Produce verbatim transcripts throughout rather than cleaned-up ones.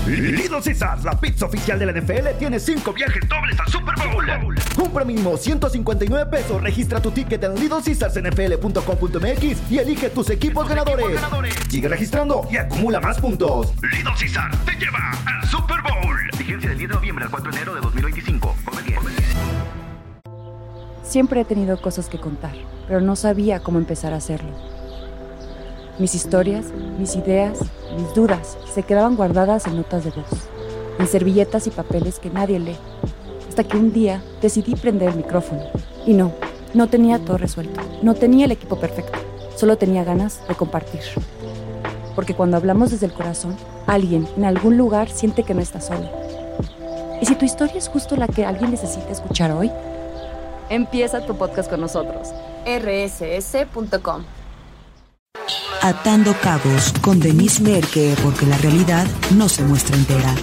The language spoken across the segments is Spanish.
Little Caesars, la pizza oficial de la N F L, tiene cinco viajes dobles al Super Bowl. Compra mínimo ciento cincuenta y nueve pesos, registra tu ticket en little caesars n f l punto com punto m x y elige tus equipos ganadores. Sigue registrando y acumula más puntos. Little Caesars te lleva al Super Bowl. Vigencia del diez de noviembre al cuatro de enero de dos mil veinticinco. Come bien. Siempre he tenido cosas que contar, pero no sabía cómo empezar a hacerlo. Mis historias, mis ideas, mis dudas se quedaban guardadas en notas de voz, en servilletas y papeles que nadie lee. Hasta que un día decidí prender el micrófono. Y no, no tenía todo resuelto. No tenía el equipo perfecto. Solo tenía ganas de compartir. Porque cuando hablamos desde el corazón, alguien en algún lugar siente que no está solo. ¿Y si tu historia es justo la que alguien necesita escuchar hoy? Empieza tu podcast con nosotros. erre ese ese punto com. Atando cabos con Denise Merker, porque la realidad no se muestra entera.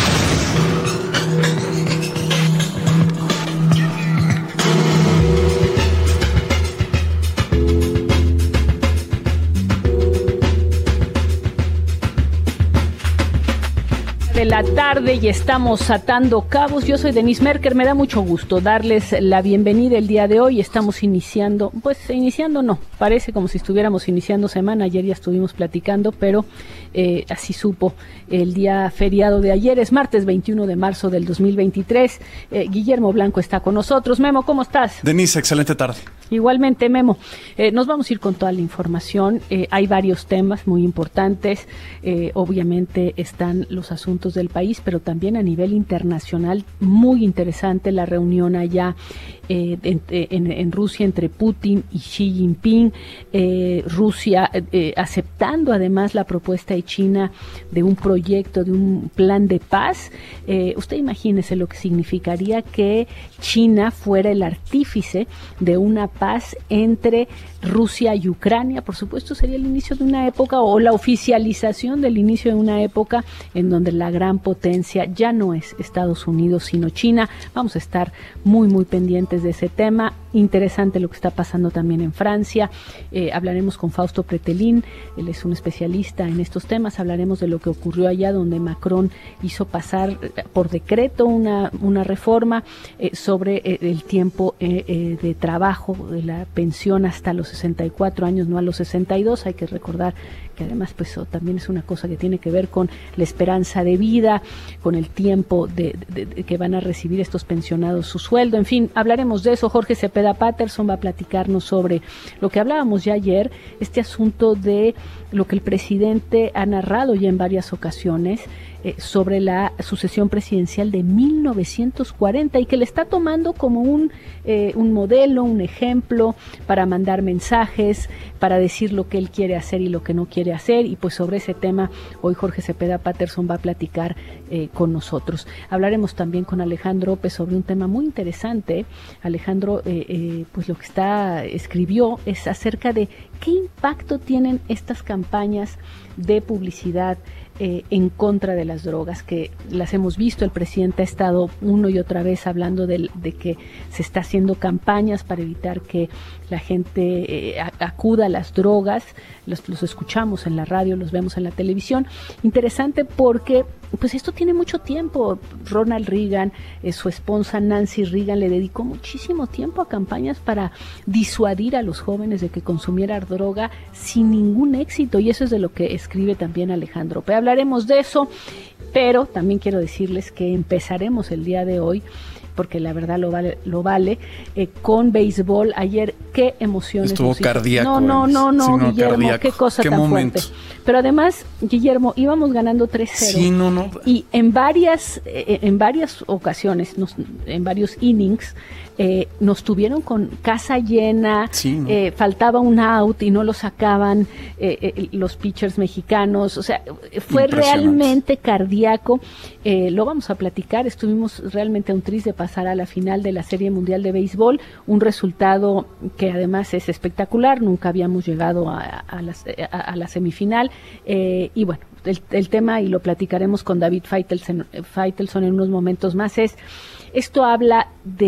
De la tarde y estamos atando cabos. Yo soy Denise Merker, me da mucho gusto darles la bienvenida el día de hoy. Estamos iniciando, pues iniciando no, parece como si estuviéramos iniciando semana. Ayer ya estuvimos platicando, pero eh, así supo el día feriado de ayer. Es martes veintiuno de marzo del dos mil veintitrés. Eh, Guillermo Blanco está con nosotros. Memo, ¿cómo estás? Denise, excelente tarde. Igualmente, Memo. Eh, nos vamos a ir con toda la información. Eh, hay varios temas muy importantes. Eh, obviamente están los asuntos del país, pero también a nivel internacional, muy interesante la reunión allá eh, en, en, en Rusia entre Putin y Xi Jinping, eh, Rusia eh, aceptando además la propuesta de China de un proyecto, de un plan de paz. Eh, usted imagínese lo que significaría que China fuera el artífice de una paz entre Rusia y Ucrania. Por supuesto, sería el inicio de una época o la oficialización del inicio de una época en donde la gran potencia ya no es Estados Unidos sino China. Vamos a estar muy muy pendientes de ese tema. Interesante lo que está pasando también en Francia. Eh, hablaremos con Fausto Pretelín, él es un especialista en estos temas. Hablaremos de lo que ocurrió allá donde Macron hizo pasar por decreto una, una reforma eh, sobre eh, el tiempo eh, eh, de trabajo, de la pensión hasta los sesenta y cuatro años, no a los sesenta y dos. Hay que recordar que además pues oh, también es una cosa que tiene que ver con la esperanza de vida, con el tiempo de, de, de que van a recibir estos pensionados su sueldo. En fin, hablaremos de eso. Jorge Cepeda Patterson va a platicarnos sobre lo que hablábamos ya ayer, este asunto de lo que el presidente ha narrado ya en varias ocasiones, Eh, sobre la sucesión presidencial de mil novecientos cuarenta y que le está tomando como un, eh, un modelo, un ejemplo para mandar mensajes, para decir lo que él quiere hacer y lo que no quiere hacer. Y pues sobre ese tema hoy Jorge Cepeda Patterson va a platicar eh, con nosotros. Hablaremos también con Alejandro López sobre un tema muy interesante. Alejandro eh, eh, pues lo que está escribió es acerca de qué impacto tienen estas campañas de publicidad Eh, en contra de las drogas, que las hemos visto. El presidente ha estado uno y otra vez hablando de, de que se está haciendo campañas para evitar que la gente eh, acuda a las drogas. Los, los escuchamos en la radio, los vemos en la televisión. Interesante porque pues esto tiene mucho tiempo. Ronald Reagan, eh, su esposa Nancy Reagan, le dedicó muchísimo tiempo a campañas para disuadir a los jóvenes de que consumieran droga sin ningún éxito, y eso es de lo que escribe también Alejandro. Pero hablaremos de eso, pero también quiero decirles que empezaremos el día de hoy, porque la verdad lo vale, lo vale eh, con béisbol. Ayer, qué emociones. Estuvo cardíaco. No, no, no, no, sí, no Guillermo, cardíaco. qué cosa qué tan momento. fuerte. Pero además, Guillermo, íbamos ganando tres cero. Sí, no, no. Y en varias, eh, en varias ocasiones, nos, en varios innings, eh, nos tuvieron con casa llena, sí, no. eh, faltaba un out y no lo sacaban eh, eh, los pitchers mexicanos. O sea, fue realmente cardíaco. Eh, lo vamos a platicar. Estuvimos realmente a un tris de pasar a la final de la Serie Mundial de Béisbol, un resultado que además es espectacular. Nunca habíamos llegado a, a, las, a, a la semifinal. Eh, y bueno, el, el tema, y lo platicaremos con David Feitelson, Feitelson en unos momentos más, es, esto habla de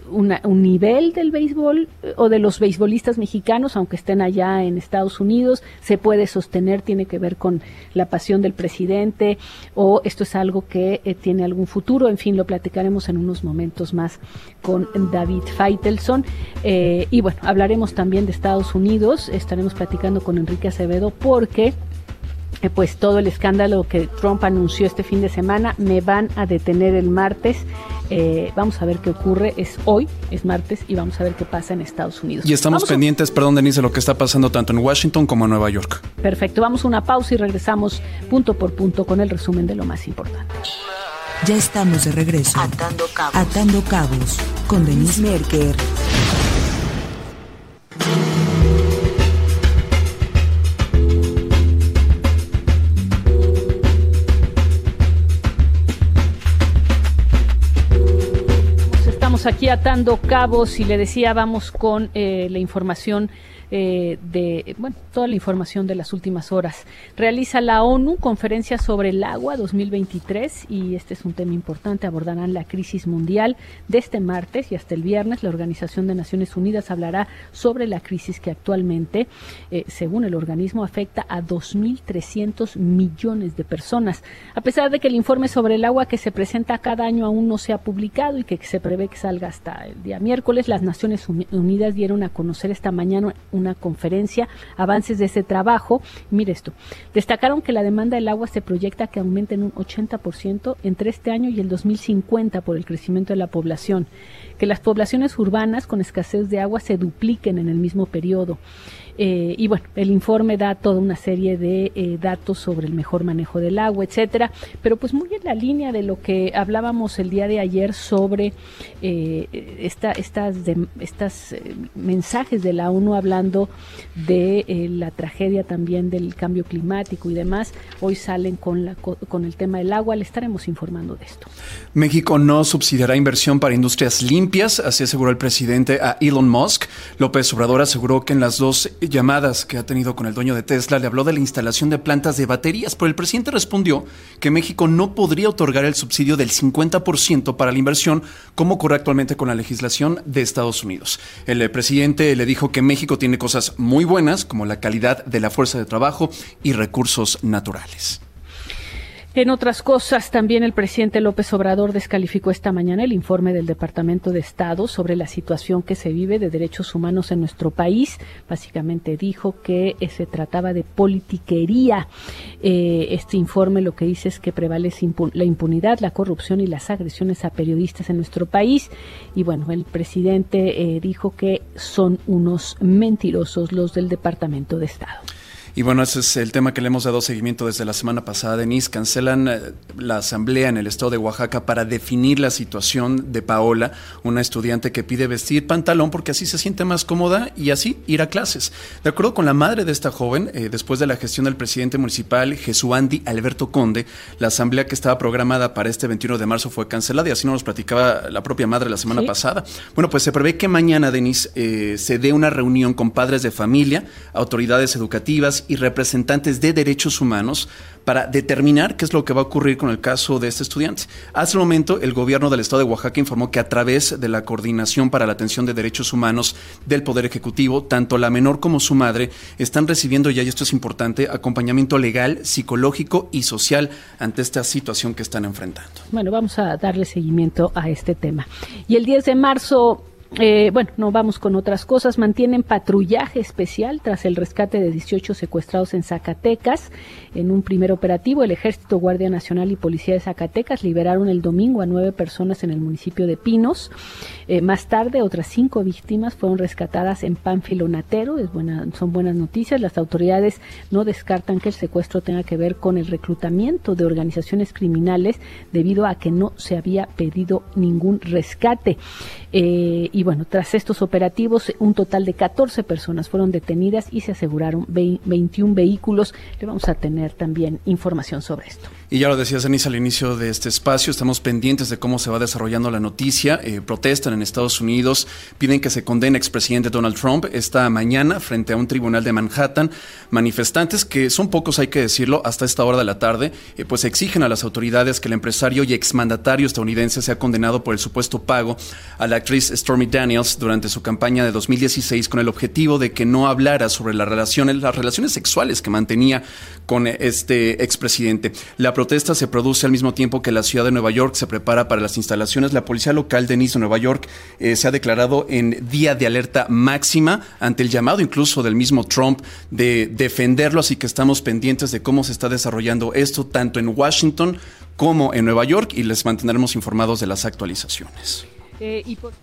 una, un nivel del béisbol eh, o de los beisbolistas mexicanos, aunque estén allá en Estados Unidos, se puede sostener, tiene que ver con la pasión del presidente, o esto es algo que eh, tiene algún futuro. En fin, lo platicaremos en unos momentos más con David Faitelson. Eh, y bueno, hablaremos también de Estados Unidos, estaremos platicando con Enrique Acevedo porque Eh, pues todo el escándalo que Trump anunció este fin de semana. Me van a detener el martes, eh, vamos a ver qué ocurre, es hoy, es martes, y vamos a ver qué pasa en Estados Unidos. Y estamos vamos pendientes, a... perdón Denise, de lo que está pasando tanto en Washington como en Nueva York. Perfecto, vamos a una pausa y regresamos punto por punto con el resumen de lo más importante. Ya estamos de regreso. Atando Cabos. Atando Cabos con Denise Merker. Aquí atando cabos y le decía, vamos con eh, la información eh, de, bueno, toda la información de las últimas horas. Realiza la ONU conferencia sobre el agua dos mil veintitrés y este es un tema importante. Abordarán la crisis mundial. De este martes y hasta el viernes, la Organización de Naciones Unidas hablará sobre la crisis que actualmente, eh, según el organismo, afecta a dos mil trescientos millones de personas. A pesar de que el informe sobre el agua que se presenta cada año aún no se ha publicado y que se prevé que salga hasta el día miércoles, las Naciones Unidas dieron a conocer esta mañana una conferencia, avances de ese trabajo. Mire esto, destacaron que la demanda del agua se proyecta que aumente en un ochenta por ciento entre este año y el dos mil cincuenta por el crecimiento de la población, que las poblaciones urbanas con escasez de agua se dupliquen en el mismo periodo. Eh, y bueno, el informe da toda una serie de eh, datos sobre el mejor manejo del agua, etcétera, pero pues muy en la línea de lo que hablábamos el día de ayer sobre eh, esta, estas, de, estas eh, mensajes de la ONU hablando de eh, la tragedia también del cambio climático y demás. Hoy salen con, la, con el tema del agua, le estaremos informando de esto. México no subsidiará inversión para industrias limpias, así aseguró el presidente a Elon Musk. López Obrador aseguró que en las dos llamadas que ha tenido con el dueño de Tesla le habló de la instalación de plantas de baterías, pero el presidente respondió que México no podría otorgar el subsidio del cincuenta por ciento para la inversión, como ocurre actualmente con la legislación de Estados Unidos. El presidente le dijo que México tiene cosas muy buenas, como la calidad de la fuerza de trabajo y recursos naturales. En otras cosas, también el presidente López Obrador descalificó esta mañana el informe del Departamento de Estado sobre la situación que se vive de derechos humanos en nuestro país. Básicamente dijo que eh, se trataba de politiquería. Eh, este informe lo que dice es que prevalece impun- la impunidad, la corrupción y las agresiones a periodistas en nuestro país. Y bueno, el presidente eh, dijo que son unos mentirosos los del Departamento de Estado. Y bueno, ese es el tema que le hemos dado seguimiento desde la semana pasada, Denise. Cancelan eh, la asamblea en el estado de Oaxaca para definir la situación de Paola, una estudiante que pide vestir pantalón porque así se siente más cómoda y así ir a clases. De acuerdo con la madre de esta joven, eh, después de la gestión del presidente municipal Jesuandi Alberto Conde, la asamblea que estaba programada para este veintiuno de marzo fue cancelada y así nos platicaba la propia madre la semana ¿Sí? pasada. Bueno, pues se prevé que mañana, Denise, eh, se dé una reunión con padres de familia, autoridades educativas y representantes de derechos humanos para determinar qué es lo que va a ocurrir con el caso de este estudiante. Hasta el momento, el gobierno del estado de Oaxaca informó que a través de la Coordinación para la Atención de Derechos Humanos del Poder Ejecutivo, tanto la menor como su madre están recibiendo ya, y esto es importante, acompañamiento legal, psicológico y social ante esta situación que están enfrentando. Bueno, vamos a darle seguimiento a este tema. Y el diez de marzo... Eh, bueno, no vamos con otras cosas. Mantienen patrullaje especial tras el rescate de dieciocho secuestrados en Zacatecas. En un primer operativo, el Ejército, Guardia Nacional y Policía de Zacatecas liberaron el domingo a nueve personas en el municipio de Pinos. Eh, más tarde, otras cinco víctimas fueron rescatadas en Pánfilo Natero. Es buena, son buenas noticias. Las autoridades no descartan que el secuestro tenga que ver con el reclutamiento de organizaciones criminales debido a que no se había pedido ningún rescate. Eh, y bueno, tras estos operativos, un total de catorce personas fueron detenidas y se aseguraron veintiún vehículos. Le vamos a tener también información sobre esto. Y ya lo decías, Denise, al inicio de este espacio, estamos pendientes de cómo se va desarrollando la noticia. Eh, protestan en Estados Unidos, piden que se condene al expresidente Donald Trump esta mañana frente a un tribunal de Manhattan. Manifestantes, que son pocos, hay que decirlo, hasta esta hora de la tarde, eh, pues exigen a las autoridades que el empresario y exmandatario estadounidense sea condenado por el supuesto pago a la actriz Stormy Daniels durante su campaña de dos mil dieciséis con el objetivo de que no hablara sobre las relaciones, las relaciones sexuales que mantenía con este expresidente. La protesta se produce al mismo tiempo que la ciudad de Nueva York se prepara para las instalaciones. La policía local de Nice, Nueva York, eh, se ha declarado en día de alerta máxima ante el llamado incluso del mismo Trump de defenderlo, así que estamos pendientes de cómo se está desarrollando esto tanto en Washington como en Nueva York y les mantendremos informados de las actualizaciones. Eh, y por...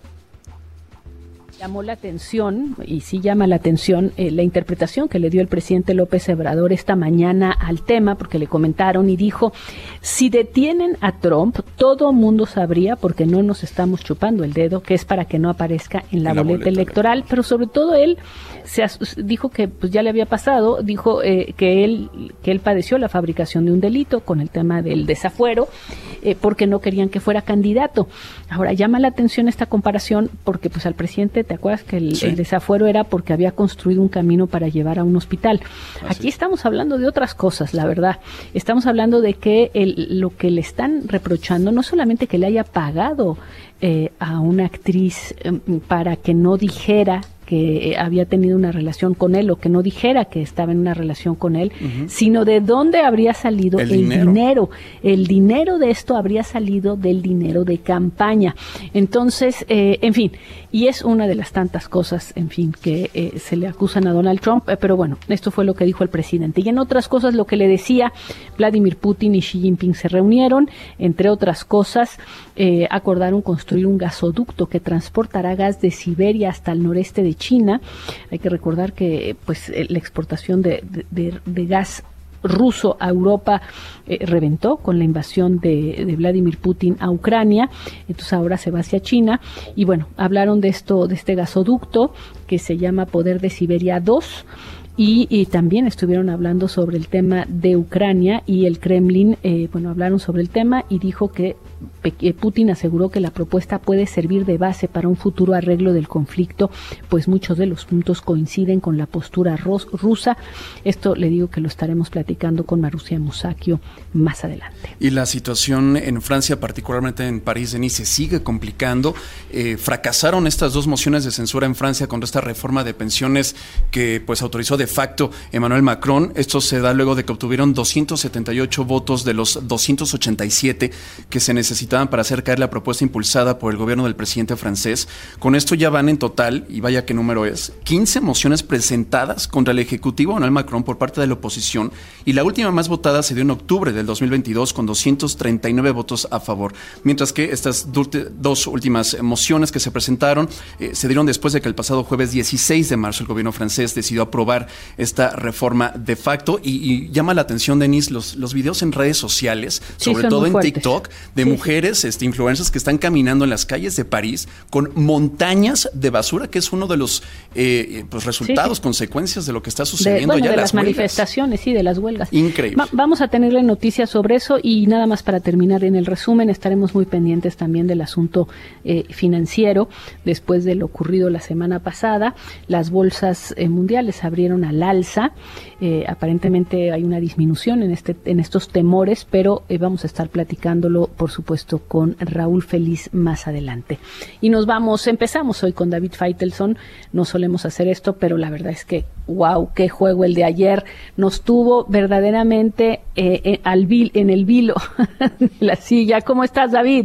Llamó la atención, y sí llama la atención, eh, la interpretación que le dio el presidente López Obrador esta mañana al tema, porque le comentaron y dijo, si detienen a Trump, todo mundo sabría, porque no nos estamos chupando el dedo, que es para que no aparezca en la, en la boleta, boleta electoral, pero sobre todo él se as- dijo que pues ya le había pasado, dijo eh, que él que él padeció la fabricación de un delito con el tema del desafuero, eh, porque no querían que fuera candidato. Ahora, llama la atención esta comparación, porque pues al presidente, ¿te acuerdas que el, sí. el desafuero era porque había construido un camino para llevar a un hospital? Así Aquí es. Estamos hablando de otras cosas, la verdad. Estamos hablando de que el, lo que le están reprochando, no solamente que le haya pagado eh, a una actriz eh, para que no dijera que había tenido una relación con él o que no dijera que estaba en una relación con él, uh-huh. sino de dónde habría salido el, el dinero. dinero. El dinero de esto habría salido del dinero de campaña. Entonces, eh, en fin, y es una de las tantas cosas, en fin, que eh, se le acusan a Donald Trump, eh, pero bueno, esto fue lo que dijo el presidente. Y en otras cosas, lo que le decía, Vladimir Putin y Xi Jinping se reunieron, entre otras cosas, eh, acordaron construir un gasoducto que transportará gas de Siberia hasta el noreste de China. Hay que recordar que pues la exportación de, de, de gas ruso a Europa eh, reventó con la invasión de, de Vladimir Putin a Ucrania, entonces ahora se va hacia China y bueno, hablaron de esto, de este gasoducto que se llama Poder de Siberia dos. Y, y también estuvieron hablando sobre el tema de Ucrania y el Kremlin, eh, bueno, hablaron sobre el tema y dijo que Putin aseguró que la propuesta puede servir de base para un futuro arreglo del conflicto, pues muchos de los puntos coinciden con la postura ros- rusa. Esto le digo que lo estaremos platicando con Marussia Musacchio más adelante. Y la situación en Francia, particularmente en París, Denise, se sigue complicando. Eh, fracasaron estas dos mociones de censura en Francia contra esta reforma de pensiones que pues autorizó de facto Emmanuel Macron. Esto se da luego de que obtuvieron doscientos setenta y ocho votos de los doscientos ochenta y siete que se necesitaban para hacer caer la propuesta impulsada por el gobierno del presidente francés. Con esto ya van en total, y vaya qué número es, quince mociones presentadas contra el ejecutivo Emmanuel Macron por parte de la oposición, y la última más votada se dio en octubre del dos mil veintidós con doscientos treinta y nueve votos a favor, mientras que estas dos últimas mociones que se presentaron eh, se dieron después de que el pasado jueves dieciséis de marzo el gobierno francés decidió aprobar esta reforma de facto, y, y llama la atención, Denise, los, los videos en redes sociales, sí, sobre todo en fuertes. TikTok, de sí. mujeres Este, influencers que están caminando en las calles de París con montañas de basura, que es uno de los eh, pues resultados, sí, sí. consecuencias de lo que está sucediendo de, bueno, ya de las, las manifestaciones, sí, de las huelgas. Increíble. Va, vamos a tenerle noticias sobre eso y nada más para terminar en el resumen, estaremos muy pendientes también del asunto eh, financiero después de lo ocurrido la semana pasada. Las bolsas eh, mundiales abrieron al alza, eh, aparentemente hay una disminución en este en estos temores, pero eh, vamos a estar platicándolo, por supuesto, con Raúl Feliz más adelante. Y nos vamos, empezamos hoy con David Faitelson, no solemos hacer esto, pero la verdad es que, wow, qué juego el de ayer, nos tuvo verdaderamente eh, eh, al vil, en el vilo de la silla. ¿Cómo estás, David?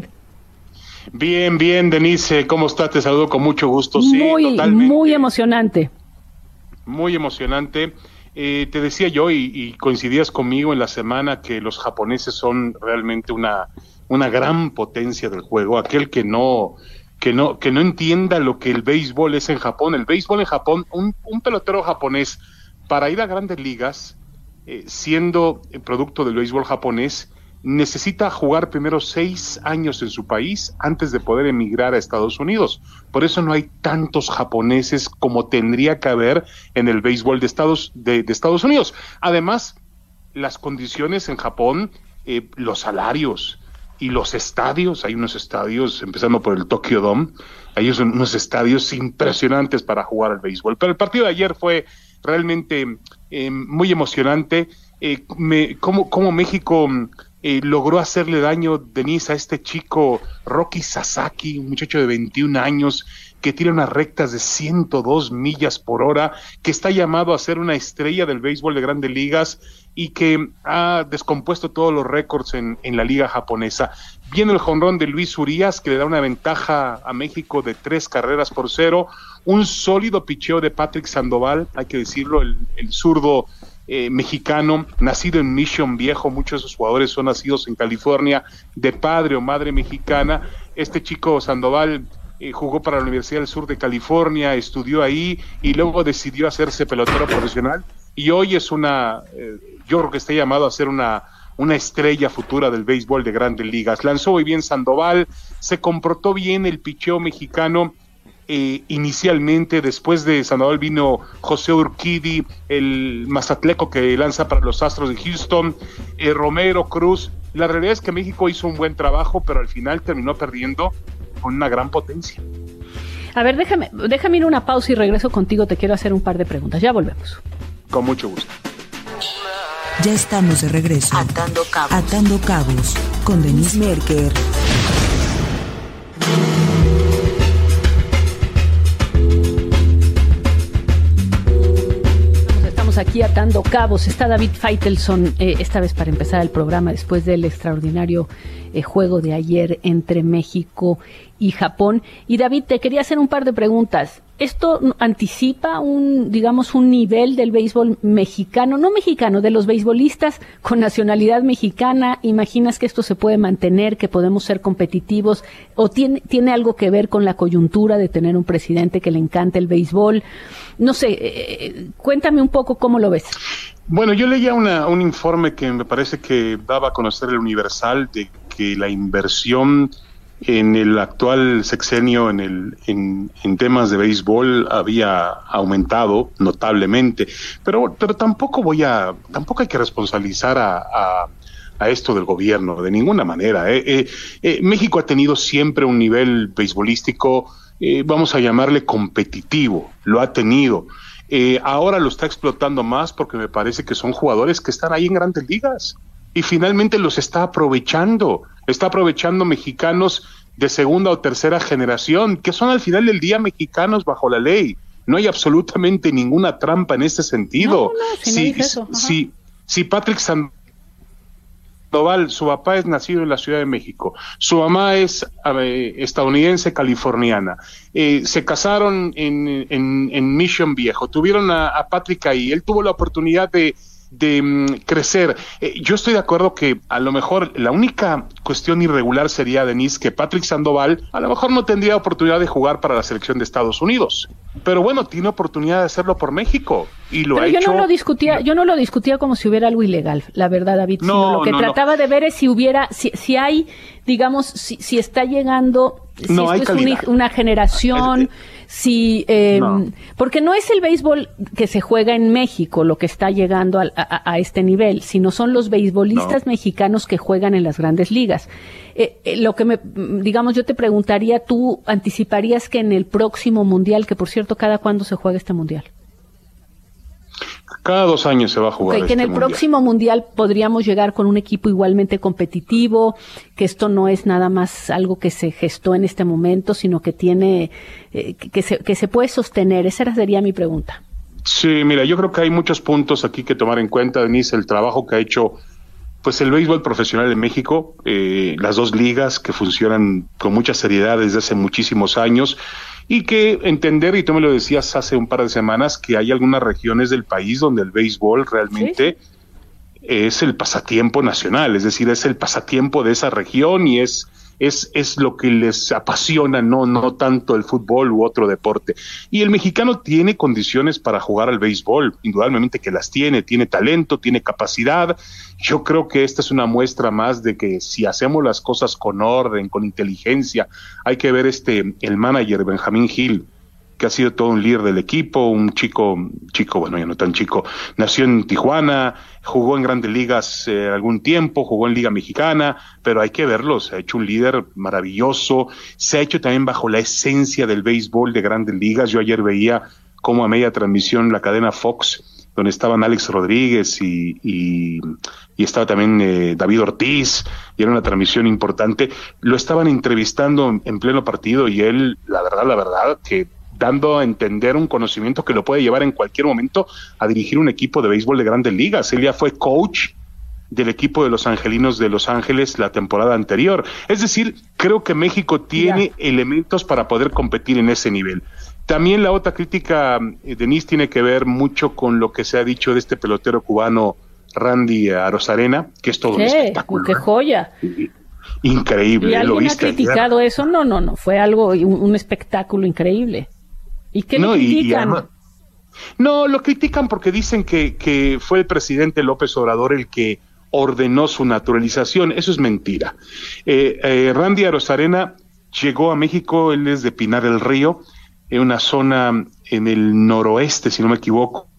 Bien, bien, Denise, ¿cómo estás? Te saludo con mucho gusto. Sí, muy, totalmente. Muy emocionante. Muy emocionante. Eh, te decía yo, y, y coincidías conmigo en la semana, que los japoneses son realmente una... una gran potencia del juego. Aquel que no que no que no entienda lo que el béisbol es en Japón, el béisbol en Japón, un, un pelotero japonés para ir a grandes ligas, eh, siendo producto del béisbol japonés, necesita jugar primero seis años en su país antes de poder emigrar a Estados Unidos. Por eso no hay tantos japoneses como tendría que haber en el béisbol de Estados, de, de Estados Unidos. Además, las condiciones en Japón, eh, los salarios y los estadios, hay unos estadios, empezando por el Tokyo Dome, hay unos estadios impresionantes para jugar al béisbol. Pero el partido de ayer fue realmente eh, muy emocionante. Eh, me, cómo, cómo México eh, logró hacerle daño, Denise, a este chico Roki Sasaki, un muchacho de veintiún años que tira unas rectas de ciento dos millas por hora, que está llamado a ser una estrella del béisbol de Grandes Ligas y que ha descompuesto todos los récords en, en la liga japonesa. Viene el jonrón de Luis Urías, que le da una ventaja a México de tres carreras por cero, un sólido picheo de Patrick Sandoval, hay que decirlo, el, el zurdo Eh, mexicano, nacido en Mission Viejo, muchos de sus jugadores son nacidos en California, de padre o madre mexicana. Este chico Sandoval eh, jugó para la Universidad del Sur de California, estudió ahí y luego decidió hacerse pelotero profesional y hoy es una, eh, yo creo que está llamado a ser una, una estrella futura del béisbol de Grandes Ligas. Lanzó muy bien Sandoval, se comportó bien el picheo mexicano. Eh, inicialmente, después de Sandoval vino José Urquidi, el mazatleco que lanza para los Astros de Houston, eh, Romero, Cruz. La realidad es que México hizo un buen trabajo, pero al final terminó perdiendo con una gran potencia. A ver, déjame, déjame ir a una pausa y regreso contigo, te quiero hacer un par de preguntas, ya volvemos. Con mucho gusto. Ya estamos de regreso. Atando Cabos. Atando Cabos con Denise Merker. Aquí atando cabos. Está David Feitelson, eh, esta vez para empezar el programa después del extraordinario eh, juego de ayer entre México y Japón. Y David, te quería hacer un par de preguntas. ¿Esto anticipa un, digamos, un nivel del béisbol mexicano, no mexicano, de los beisbolistas con nacionalidad mexicana? ¿Imaginas que esto se puede mantener, que podemos ser competitivos? ¿O tiene, tiene algo que ver con la coyuntura de tener un presidente que le encanta el béisbol? No sé, eh, cuéntame un poco cómo lo ves. Bueno, yo leía una, un informe que me parece que daba a conocer el Universal de que la inversión en el actual sexenio en el en, en temas de béisbol había aumentado notablemente, pero pero tampoco voy a tampoco hay que responsabilizar a, a, a esto del gobierno de ninguna manera. Eh, eh, eh, México ha tenido siempre un nivel beisbolístico, eh, vamos a llamarle competitivo, lo ha tenido. Eh, ahora lo está explotando más porque me parece que son jugadores que están ahí en Grandes Ligas y finalmente los está aprovechando, está aprovechando mexicanos de segunda o tercera generación, que son al final del día mexicanos bajo la ley. No hay absolutamente ninguna trampa en este sentido. No, no, si, si, no eso. si, si Patrick Sandoval, su papá es nacido en la Ciudad de México, su mamá es eh, estadounidense californiana, eh, se casaron en, en, en Mission Viejo, tuvieron a, a Patrick ahí, él tuvo la oportunidad de de um, crecer. Eh, yo estoy de acuerdo que a lo mejor la única cuestión irregular sería, Denise, que Patrick Sandoval a lo mejor no tendría oportunidad de jugar para la selección de Estados Unidos, pero bueno, tiene oportunidad de hacerlo por México y lo pero ha yo hecho. No lo discutía, yo no lo discutía como si hubiera algo ilegal, la verdad, David, no, sino lo que no, trataba no. de ver es si hubiera, si, si hay, digamos, si, si está llegando, si no, esto hay es una, una generación, es, si, eh, no. porque no es el béisbol que se juega en México lo que está llegando a, a, a este nivel, sino son los beisbolistas no. mexicanos que juegan en las Grandes Ligas. Eh, eh, lo que me, digamos, yo te preguntaría, ¿tú anticiparías que en el próximo mundial, que por cierto, cada cuándo se juega este mundial? Cada dos años se va a jugar. Okay, que en el mundial. próximo mundial podríamos llegar con un equipo igualmente competitivo, que esto no es nada más algo que se gestó en este momento, sino que tiene, eh, que, se, que se puede sostener. Esa sería mi pregunta. Sí, mira, yo creo que hay muchos puntos aquí que tomar en cuenta, Denise, el trabajo que ha hecho pues el béisbol profesional en México, eh, las dos ligas que funcionan con mucha seriedad desde hace muchísimos años, y que entender, y tú me lo decías hace un par de semanas, que hay algunas regiones del país donde el béisbol realmente ¿sí? es el pasatiempo nacional, es decir, es el pasatiempo de esa región y es es, es lo que les apasiona, no, no tanto el fútbol u otro deporte. Y el mexicano tiene condiciones para jugar al béisbol, indudablemente que las tiene, tiene talento, tiene capacidad. Yo creo que esta es una muestra más de que si hacemos las cosas con orden, con inteligencia, hay que ver este, el manager Benjamín Gil, que ha sido todo un líder del equipo, un chico, chico, bueno, ya no tan chico, nació en Tijuana, jugó en Grandes Ligas eh, algún tiempo, jugó en Liga Mexicana, pero hay que verlo, se ha hecho un líder maravilloso, se ha hecho también bajo la esencia del béisbol de Grandes Ligas. Yo ayer veía cómo a media transmisión la cadena Fox, donde estaban Alex Rodríguez y, y, y estaba también eh, David Ortiz, y era una transmisión importante, lo estaban entrevistando en, en pleno partido, y él, la verdad, la verdad, que dando a entender un conocimiento que lo puede llevar en cualquier momento a dirigir un equipo de béisbol de Grandes Ligas. Él ya fue coach del equipo de los Angelinos de Los Ángeles la temporada anterior. Es decir, creo que México tiene ya elementos para poder competir en ese nivel. También la otra crítica, eh, Denise, tiene que ver mucho con lo que se ha dicho de este pelotero cubano Randy Arozarena, que es todo un espectáculo. ¡Qué joya! Increíble. ¿Y alguien ¿Lo viste ha criticado ayer? Eso? No, no, no, fue algo, un, un espectáculo increíble. ¿Y qué no, le critican? Y, y además, no, lo critican porque dicen que, que fue el presidente López Obrador el que ordenó su naturalización. Eso es mentira. Eh, eh, Randy Arozarena llegó a México, él es de Pinar del Río, en una zona en el noroeste, si no me equivoco,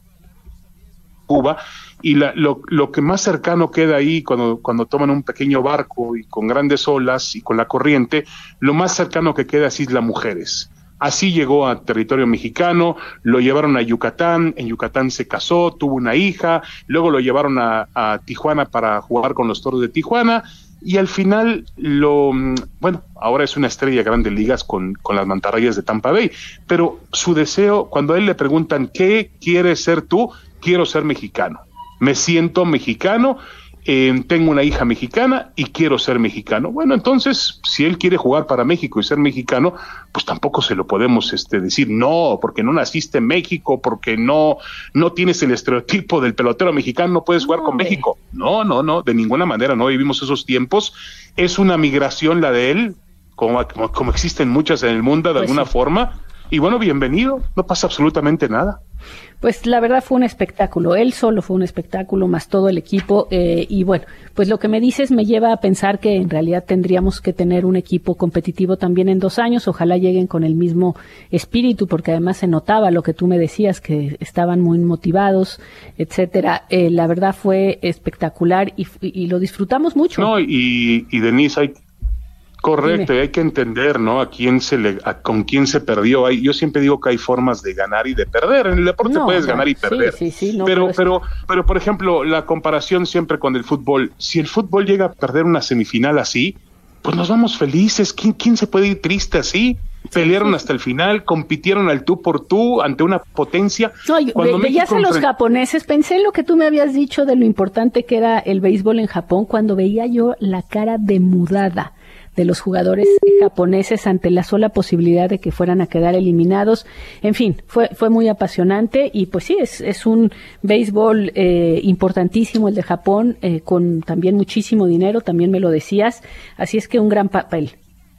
Cuba, y la, lo, lo que más cercano queda ahí cuando, cuando toman un pequeño barco y con grandes olas y con la corriente, lo más cercano que queda es Isla Mujeres. Así llegó a territorio mexicano, lo llevaron a Yucatán, en Yucatán se casó, tuvo una hija, luego lo llevaron a, a Tijuana para jugar con los Toros de Tijuana, y al final lo, bueno, ahora es una estrella de Grandes Ligas con, con las Mantarrayas de Tampa Bay, pero su deseo, cuando a él le preguntan, ¿qué quieres ser tú? Quiero ser mexicano, me siento mexicano, eh, tengo una hija mexicana y quiero ser mexicano. Bueno, entonces, si él quiere jugar para México y ser mexicano, pues tampoco se lo podemos este, decir, no, porque no naciste en México, porque no, no tienes el estereotipo del pelotero mexicano, no puedes jugar no, con México. No, no, no, de ninguna manera, no vivimos esos tiempos. Es una migración la de él, como, como, como existen muchas en el mundo, de pues alguna sí. forma. Y bueno, bienvenido, no pasa absolutamente nada. Pues la verdad fue un espectáculo, él solo fue un espectáculo, más todo el equipo, eh, y bueno, pues lo que me dices me lleva a pensar que en realidad tendríamos que tener un equipo competitivo también en dos años, ojalá lleguen con el mismo espíritu, porque además se notaba lo que tú me decías, que estaban muy motivados, etcétera. Eh, la verdad fue espectacular y, y lo disfrutamos mucho. No, y, y Denise, hay correcto, y hay que entender, ¿no? A quién se le, a, con quién se perdió. Hay, yo siempre digo que hay formas de ganar y de perder. En el deporte no, puedes no, ganar y perder. Sí, sí, sí, no, pero, pero, pero, pero, por ejemplo, la comparación siempre con el fútbol. Si el fútbol llega a perder una semifinal así, pues nos vamos felices. ¿Quién, quién se puede ir triste así? Pelearon hasta el final, compitieron al tú por tú ante una potencia. No, yo, ve, veías a los fre- japoneses, pensé en lo que tú me habías dicho de lo importante que era el béisbol en Japón, cuando veía yo la cara demudada de los jugadores japoneses ante la sola posibilidad de que fueran a quedar eliminados. En fin, fue fue muy apasionante y pues sí, es, es un béisbol eh, importantísimo el de Japón, eh, con también muchísimo dinero, también me lo decías, así es que un gran papel.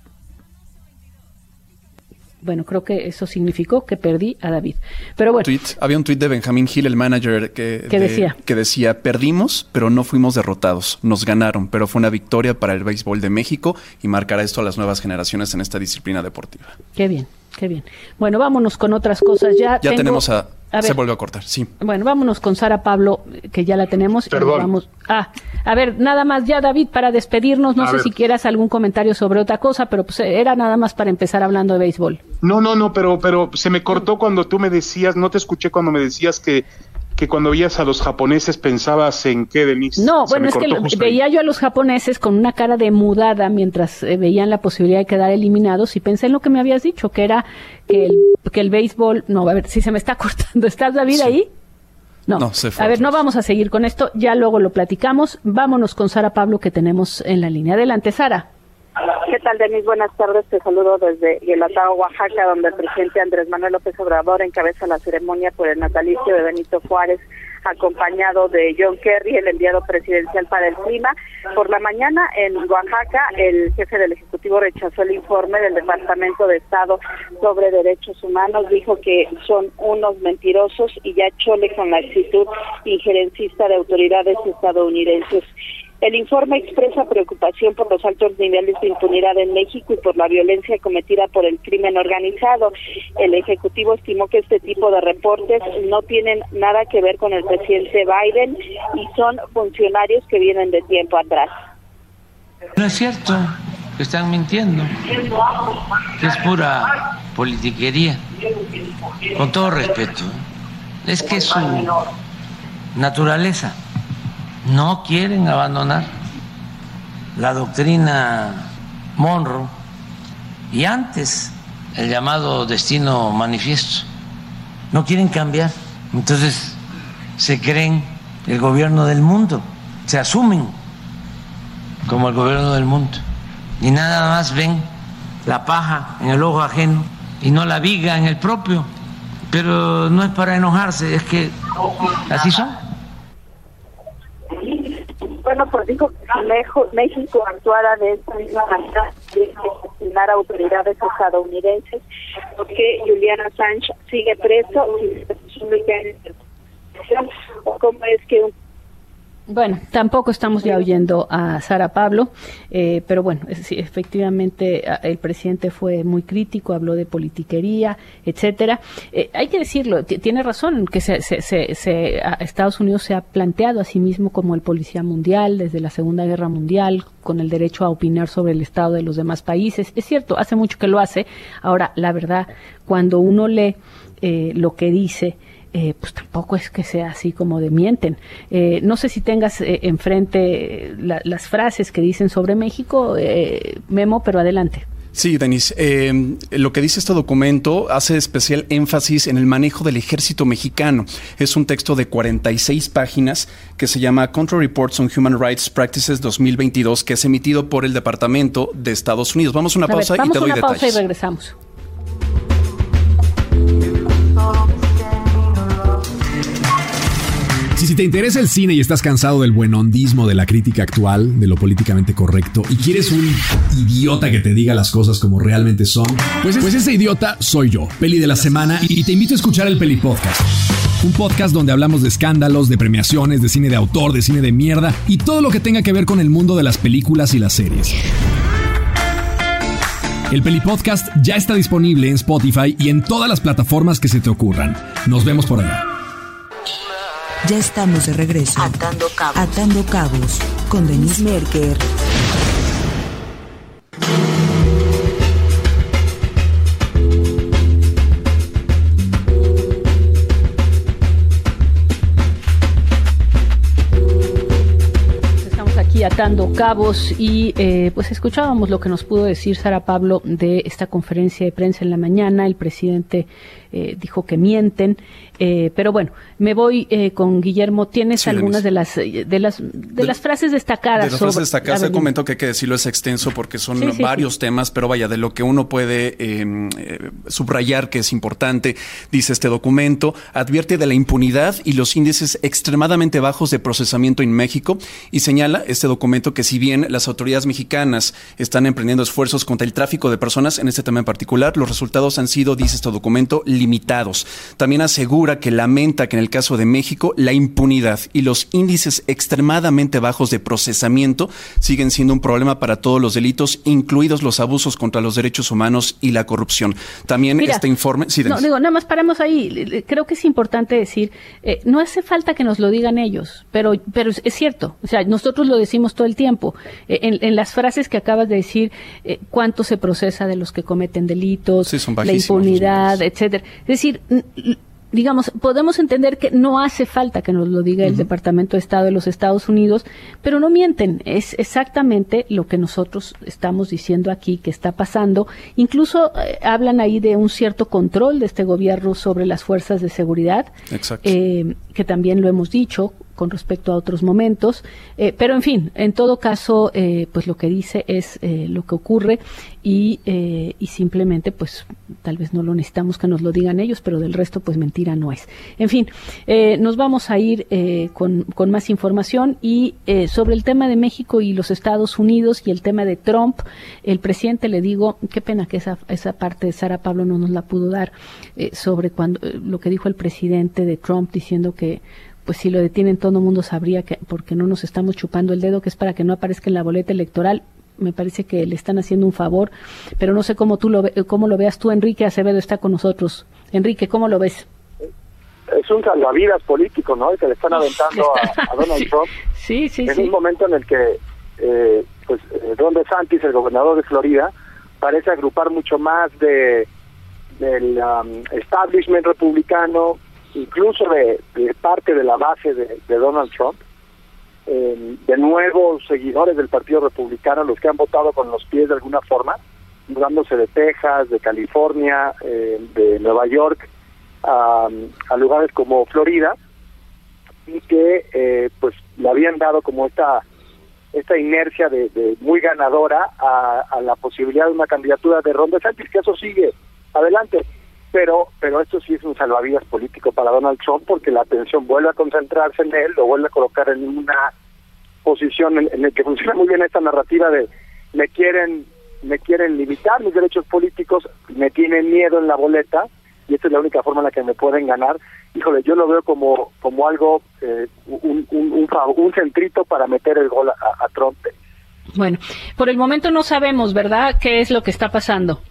Bueno, creo que eso significó que perdí a David. Pero bueno. Tweet, había un tuit de Benjamín Gil, el manager, que, ¿Qué de, decía? que decía, perdimos, pero no fuimos derrotados. Nos ganaron, pero fue una victoria para el béisbol de México y marcará esto a las nuevas generaciones en esta disciplina deportiva. Qué bien, qué bien. Bueno, vámonos con otras cosas. Ya, ya tengo, tenemos a... a se ver, volvió a cortar, sí. Bueno, vámonos con Sara Pablo, que ya la tenemos. Perdón. Y vamos, ah, a ver, nada más ya, David, para despedirnos, no a sé ver. si quieras algún comentario sobre otra cosa, pero pues era nada más para empezar hablando de béisbol. No, no, no, pero, pero se me cortó cuando tú me decías, no te escuché cuando me decías que que cuando veías a los japoneses pensabas en qué, Denise. No, bueno, es que veía yo a los japoneses con una cara demudada mientras eh, veían la posibilidad de quedar eliminados y pensé en lo que me habías dicho, que era que el, que el béisbol... No, a ver, si se me está cortando. ¿Estás, David, sí. ahí? No, no se fue a ver, no vamos a seguir con esto, ya luego lo platicamos. Vámonos con Sara Pablo, que tenemos en la línea. Adelante, Sara. ¿Qué tal, Denise? Buenas tardes. Te saludo desde Guelatao, Oaxaca, donde el presidente Andrés Manuel López Obrador encabeza la ceremonia por el natalicio de Benito Juárez. acompañado de John Kerry, el enviado presidencial para el clima. Por la mañana en Oaxaca, el jefe del Ejecutivo rechazó el informe del Departamento de Estado sobre Derechos Humanos, dijo que son unos mentirosos y ya chole con la actitud injerencista de autoridades estadounidenses. El informe expresa preocupación por los altos niveles de impunidad en México y por la violencia cometida por el crimen organizado. El Ejecutivo estimó que este tipo de reportes no tienen nada que ver con el presidente Biden y son funcionarios que vienen de tiempo atrás. No es cierto, que están mintiendo, que es pura politiquería, con todo respeto. Es que es su naturaleza. No quieren abandonar la doctrina Monroe y antes el llamado destino manifiesto. No quieren cambiar. Entonces se creen el gobierno del mundo, se asumen como el gobierno del mundo y nada más ven la paja en el ojo ajeno y no la viga en el propio. Pero no es para enojarse, es que así son. Bueno, pues dijo que si México actuara de esta misma manera, tiene que asesinar a autoridades estadounidenses, porque Julian Assange sigue preso o cómo es que un Bueno, tampoco estamos ya oyendo a Sara Pablo, eh, pero bueno, es, efectivamente el presidente fue muy crítico, habló de politiquería, etcétera. Eh, hay que decirlo, t- tiene razón que se, se, se, se, a Estados Unidos se ha planteado a sí mismo como el policía mundial desde la Segunda Guerra Mundial, con el derecho a opinar sobre el estado de los demás países. Es cierto, hace mucho que lo hace. Ahora, la verdad, cuando uno lee eh, lo que dice, Eh, pues tampoco es que sea así como de mienten. Eh, no sé si tengas eh, enfrente la, las frases que dicen sobre México, eh, Memo, pero adelante. Sí, Denise, eh, lo que dice este documento hace especial énfasis en el manejo del ejército mexicano. Es un texto de cuarenta y seis páginas que se llama Country Reports on Human Rights Practices dos mil veintidós, que es emitido por el Departamento de Estados Unidos. Vamos a una a pausa ver, y te doy detalles. Vamos a una pausa y regresamos. Si, si te interesa el cine y estás cansado del buenondismo de la crítica actual, de lo políticamente correcto, y quieres un idiota que te diga las cosas como realmente son, pues, pues ese idiota soy yo, Peli de la Semana, y te invito a escuchar el Peli Podcast. Un podcast donde hablamos de escándalos, de premiaciones, de cine de autor, de cine de mierda, y todo lo que tenga que ver con el mundo de las películas y las series. El Peli Podcast ya está disponible en Spotify y en todas las plataformas que se te ocurran. Nos vemos por allá. Ya estamos de regreso. Atando Cabos. Atando Cabos con Denise Merker. Estamos aquí atando cabos y eh, pues escuchábamos lo que nos pudo decir Sara Pablo de esta conferencia de prensa en la mañana. El presidente eh, dijo que mienten. Eh, pero bueno, me voy eh, con Guillermo. ¿Tienes sí, algunas de las de las de, de las frases destacadas? De las sobre, frases destacadas, te comento que hay que decirlo, es extenso porque son sí, sí, varios sí. temas, pero vaya, de lo que uno puede eh, eh, subrayar que es importante, dice este documento, advierte de la impunidad y los índices extremadamente bajos de procesamiento en México y señala este documento que si bien las autoridades mexicanas están emprendiendo esfuerzos contra el tráfico de personas, en este tema en particular, los resultados han sido, dice este documento, limitados. También asegura que lamenta que en el caso de México la impunidad y los índices extremadamente bajos de procesamiento siguen siendo un problema para todos los delitos, incluidos los abusos contra los derechos humanos y la corrupción. También Mira, este informe... Sí, no, digo, nada más paramos ahí. Creo que es importante decir, eh, no hace falta que nos lo digan ellos, pero, pero es cierto. O sea, nosotros lo decimos todo el tiempo. Eh, en, en las frases que acabas de decir, eh, cuánto se procesa de los que cometen delitos, sí, son la impunidad, etcétera. Es decir... digamos, podemos entender que no hace falta que nos lo diga el uh-huh. Departamento de Estado de los Estados Unidos, pero no mienten, es exactamente lo que nosotros estamos diciendo aquí que está pasando. Incluso eh, hablan ahí de un cierto control de este gobierno sobre las fuerzas de seguridad, Exacto. Eh, que también lo hemos dicho, con respecto a otros momentos, eh, pero en fin, en todo caso, eh, pues lo que dice es eh, lo que ocurre y, eh, y simplemente, pues tal vez no lo necesitamos que nos lo digan ellos, pero del resto, pues mentira no es. En fin, eh, nos vamos a ir eh, con, con más información y eh, sobre el tema de México y los Estados Unidos y el tema de Trump, el presidente, le digo, qué pena que esa, esa parte de Sara Pablo no nos la pudo dar, eh, sobre cuando eh, lo que dijo el presidente de Trump diciendo que pues si lo detienen todo el mundo sabría que porque no nos estamos chupando el dedo, que es para que no aparezca en la boleta electoral. Me parece que le están haciendo un favor, pero no sé cómo tú lo ve, cómo lo veas tú. Enrique Acevedo está con nosotros. Enrique, ¿cómo lo ves? Es un salvavidas político, ¿no? El que le están aventando a, a Donald sí, Trump. Sí, sí, en sí. un momento en el que eh, pues Ron DeSantis, el gobernador de Florida, parece agrupar mucho más de del um, establishment republicano, incluso de, de parte de la base de, de Donald Trump, eh, de nuevos seguidores del Partido Republicano, los que han votado con los pies de alguna forma, mudándose de Texas, de California, eh, de Nueva York, a, a lugares como Florida, y que eh, pues le habían dado como esta esta inercia de, de muy ganadora a, a la posibilidad de una candidatura de Ron DeSantis, que eso sigue adelante, pero pero esto sí es un salvavidas político para Donald Trump, porque la atención vuelve a concentrarse en él, lo vuelve a colocar en una posición en, en el que funciona muy bien esta narrativa de me quieren me quieren limitar mis derechos políticos, me tienen miedo en la boleta, y esta es la única forma en la que me pueden ganar. Híjole, yo lo veo como como algo, eh, un, un, un, un centrito para meter el gol a, a Trump. Bueno, por el momento no sabemos, ¿verdad?, qué es lo que está pasando.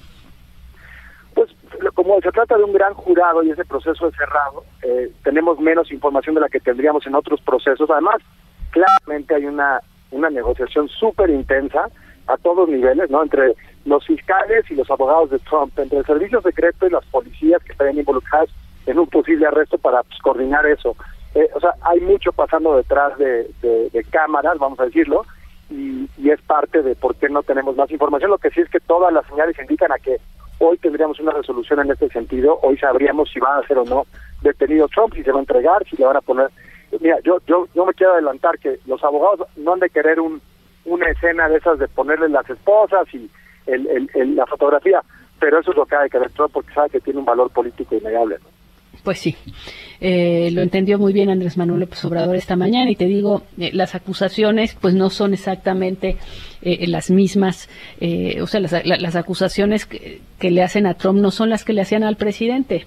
Pues como se trata de un gran jurado y ese proceso es cerrado, eh, tenemos menos información de la que tendríamos en otros procesos. Además, claramente hay una, una negociación súper intensa a todos niveles, ¿no? Entre los fiscales y los abogados de Trump, entre el servicio secreto y las policías que estarían involucradas en un posible arresto para pues, coordinar eso. Eh, o sea, hay mucho pasando detrás de, de, de cámaras, vamos a decirlo, y, y es parte de por qué no tenemos más información. Lo que sí es que todas las señales indican a que hoy tendríamos una resolución en este sentido, hoy sabríamos si va a ser o no detenido Trump, si se va a entregar, si le van a poner... Mira, yo yo no me quiero adelantar que los abogados no han de querer un una escena de esas de ponerle las esposas y el, el, el, la fotografía, pero eso es lo que hay que querer Trump porque sabe que tiene un valor político innegable, ¿no? Pues sí, eh, lo entendió muy bien Andrés Manuel López Obrador esta mañana, y te digo, eh, las acusaciones pues no son exactamente eh, las mismas, eh, o sea, las, la, las acusaciones que, que le hacen a Trump no son las que le hacían al presidente.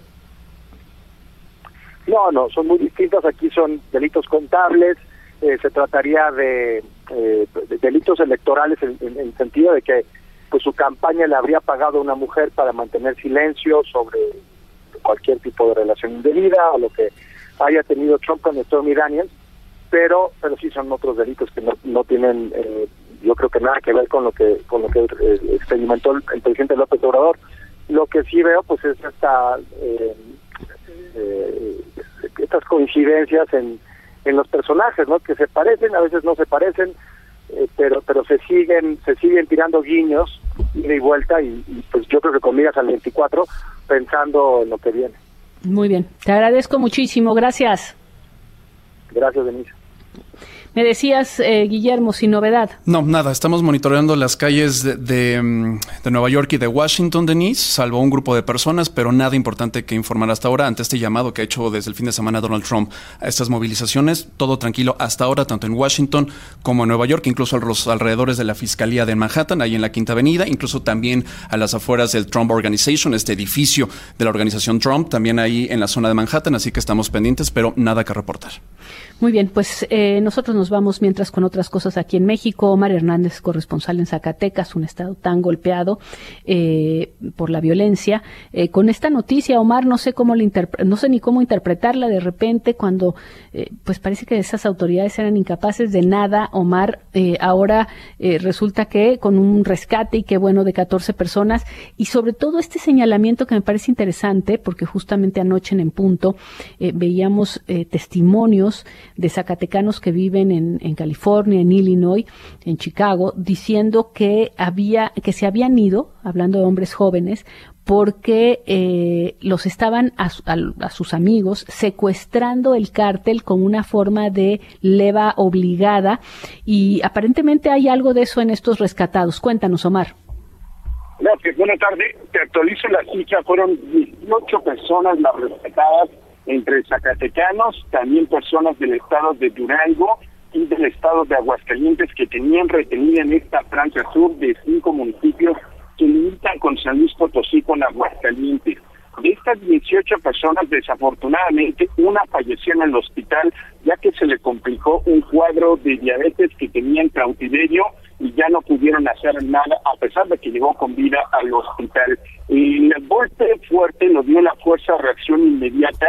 No, no, son muy distintas. Aquí son delitos contables, eh, se trataría de, eh, de delitos electorales en, en, en el sentido de que pues su campaña le habría pagado a una mujer para mantener silencio sobre cualquier tipo de relación indebida o lo que haya tenido Trump con Stormy Daniels, pero pero sí son otros delitos que no, no tienen, eh, yo creo que nada que ver con lo que con lo que eh, experimentó el, el presidente López Obrador. Lo que sí veo pues es esta eh, eh, estas coincidencias en, en los personajes, ¿no? Que se parecen, a veces no se parecen, eh, pero pero se siguen se siguen tirando guiños ida y vuelta, y, y pues yo creo que con miras al veinticuatro, pensando en lo que viene. Muy bien, te agradezco muchísimo, gracias. Gracias, Denise. Me decías, eh, Guillermo, sin novedad. No, nada, estamos monitoreando las calles de, de, de Nueva York y de Washington, Denise, salvo un grupo de personas, pero nada importante que informar hasta ahora ante este llamado que ha hecho desde el fin de semana Donald Trump a estas movilizaciones. Todo tranquilo hasta ahora, tanto en Washington como en Nueva York, incluso a los alrededores de la Fiscalía de Manhattan, ahí en la Quinta Avenida, incluso también a las afueras del Trump Organization, este edificio de la organización Trump, también ahí en la zona de Manhattan, así que estamos pendientes, pero nada que reportar. Muy bien, pues eh, nosotros nos vamos mientras con otras cosas aquí en México. Omar Hernández, corresponsal en Zacatecas, un estado tan golpeado eh, por la violencia. Eh, con esta noticia, Omar, no sé cómo le interpre- no sé ni cómo interpretarla de repente cuando eh, pues parece que esas autoridades eran incapaces de nada. Omar, eh, ahora eh, resulta que con un rescate y qué bueno de catorce personas, y sobre todo este señalamiento que me parece interesante porque justamente anoche en En Punto eh, veíamos eh, testimonios de zacatecanos que viven en, en California, en Illinois, en Chicago, diciendo que había, que se habían ido, hablando de hombres jóvenes, porque eh, los estaban a, a, a sus amigos secuestrando el cártel como una forma de leva obligada, y aparentemente hay algo de eso en estos rescatados. Cuéntanos, Omar. Gracias, buenas tardes. Te actualizo la cifra, fueron dieciocho personas las rescatadas, entre zacatecanos, también personas del estado de Durango y del estado de Aguascalientes, que tenían retenida en esta franja sur de cinco municipios que limitan con San Luis Potosí con Aguascalientes. De estas dieciocho personas, desafortunadamente, una falleció en el hospital, ya que se le complicó un cuadro de diabetes que tenía en cautiverio y ya no pudieron hacer nada, a pesar de que llegó con vida al hospital. El golpe fuerte lo dio la Fuerza de Reacción Inmediata,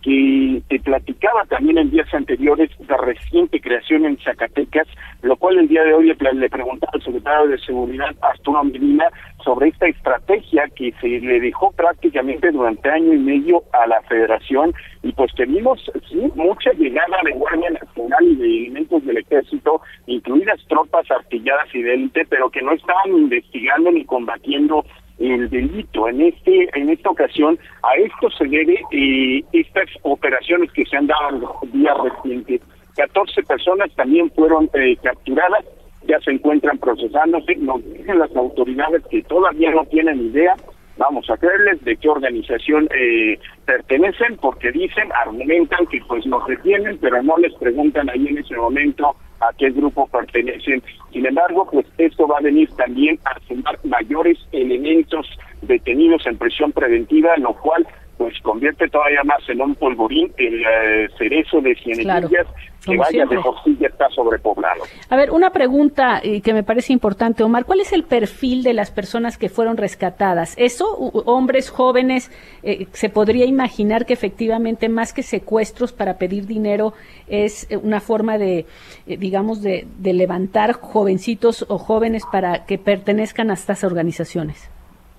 que te platicaba también en días anteriores de reciente creación en Zacatecas, lo cual el día de hoy le, le preguntaba al secretario de Seguridad, Arturo Medina, sobre esta estrategia que se le dejó prácticamente durante año y medio a la Federación, y pues tenemos sí mucha llegada de Guardia Nacional y de elementos del Ejército, incluidas tropas artilladas y de élite, pero que no estaban investigando ni combatiendo el delito. En este en esta ocasión a esto se debe eh, estas operaciones que se han dado en los días recientes. catorce personas también fueron eh, capturadas, ya se encuentran procesándose. Nos dicen las autoridades que todavía no tienen idea, vamos a creerles, de qué organización eh, pertenecen, porque dicen, argumentan que pues nos detienen, pero no les preguntan ahí en ese momento a qué grupo pertenecen. Sin embargo, pues esto va a venir también a sumar mayores elementos detenidos en prisión preventiva, lo cual pues convierte todavía más en un polvorín el eh, cerezo de Cienegillas, claro, que vaya siempre. De por sí ya está sobrepoblado. A ver, una pregunta eh, que me parece importante, Omar. ¿Cuál es el perfil de las personas que fueron rescatadas? ¿Eso, hombres jóvenes, eh, se podría imaginar que efectivamente más que secuestros para pedir dinero es una forma de, eh, digamos, de, de levantar jovencitos o jóvenes para que pertenezcan a estas organizaciones?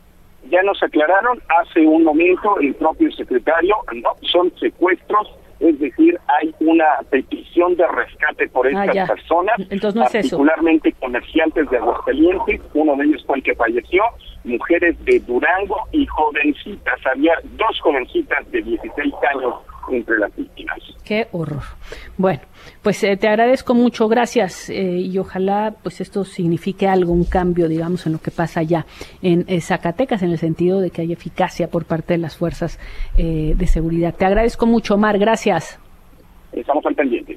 Ya nos aclararon hace un momento el propio secretario, no son secuestros, es decir, hay una petición de rescate por estas ah, personas, entonces no es particularmente eso. Comerciantes de Aguascalientes, uno de ellos fue el que falleció, mujeres de Durango y jovencitas, había dos jovencitas de dieciséis años entre las víctimas. Qué horror. Bueno, pues eh, te agradezco mucho, gracias, eh, y ojalá pues esto signifique algo, un cambio, digamos, en lo que pasa allá en eh, Zacatecas, en el sentido de que haya eficacia por parte de las fuerzas eh, de seguridad. Te agradezco mucho, Omar, gracias. Estamos al pendiente.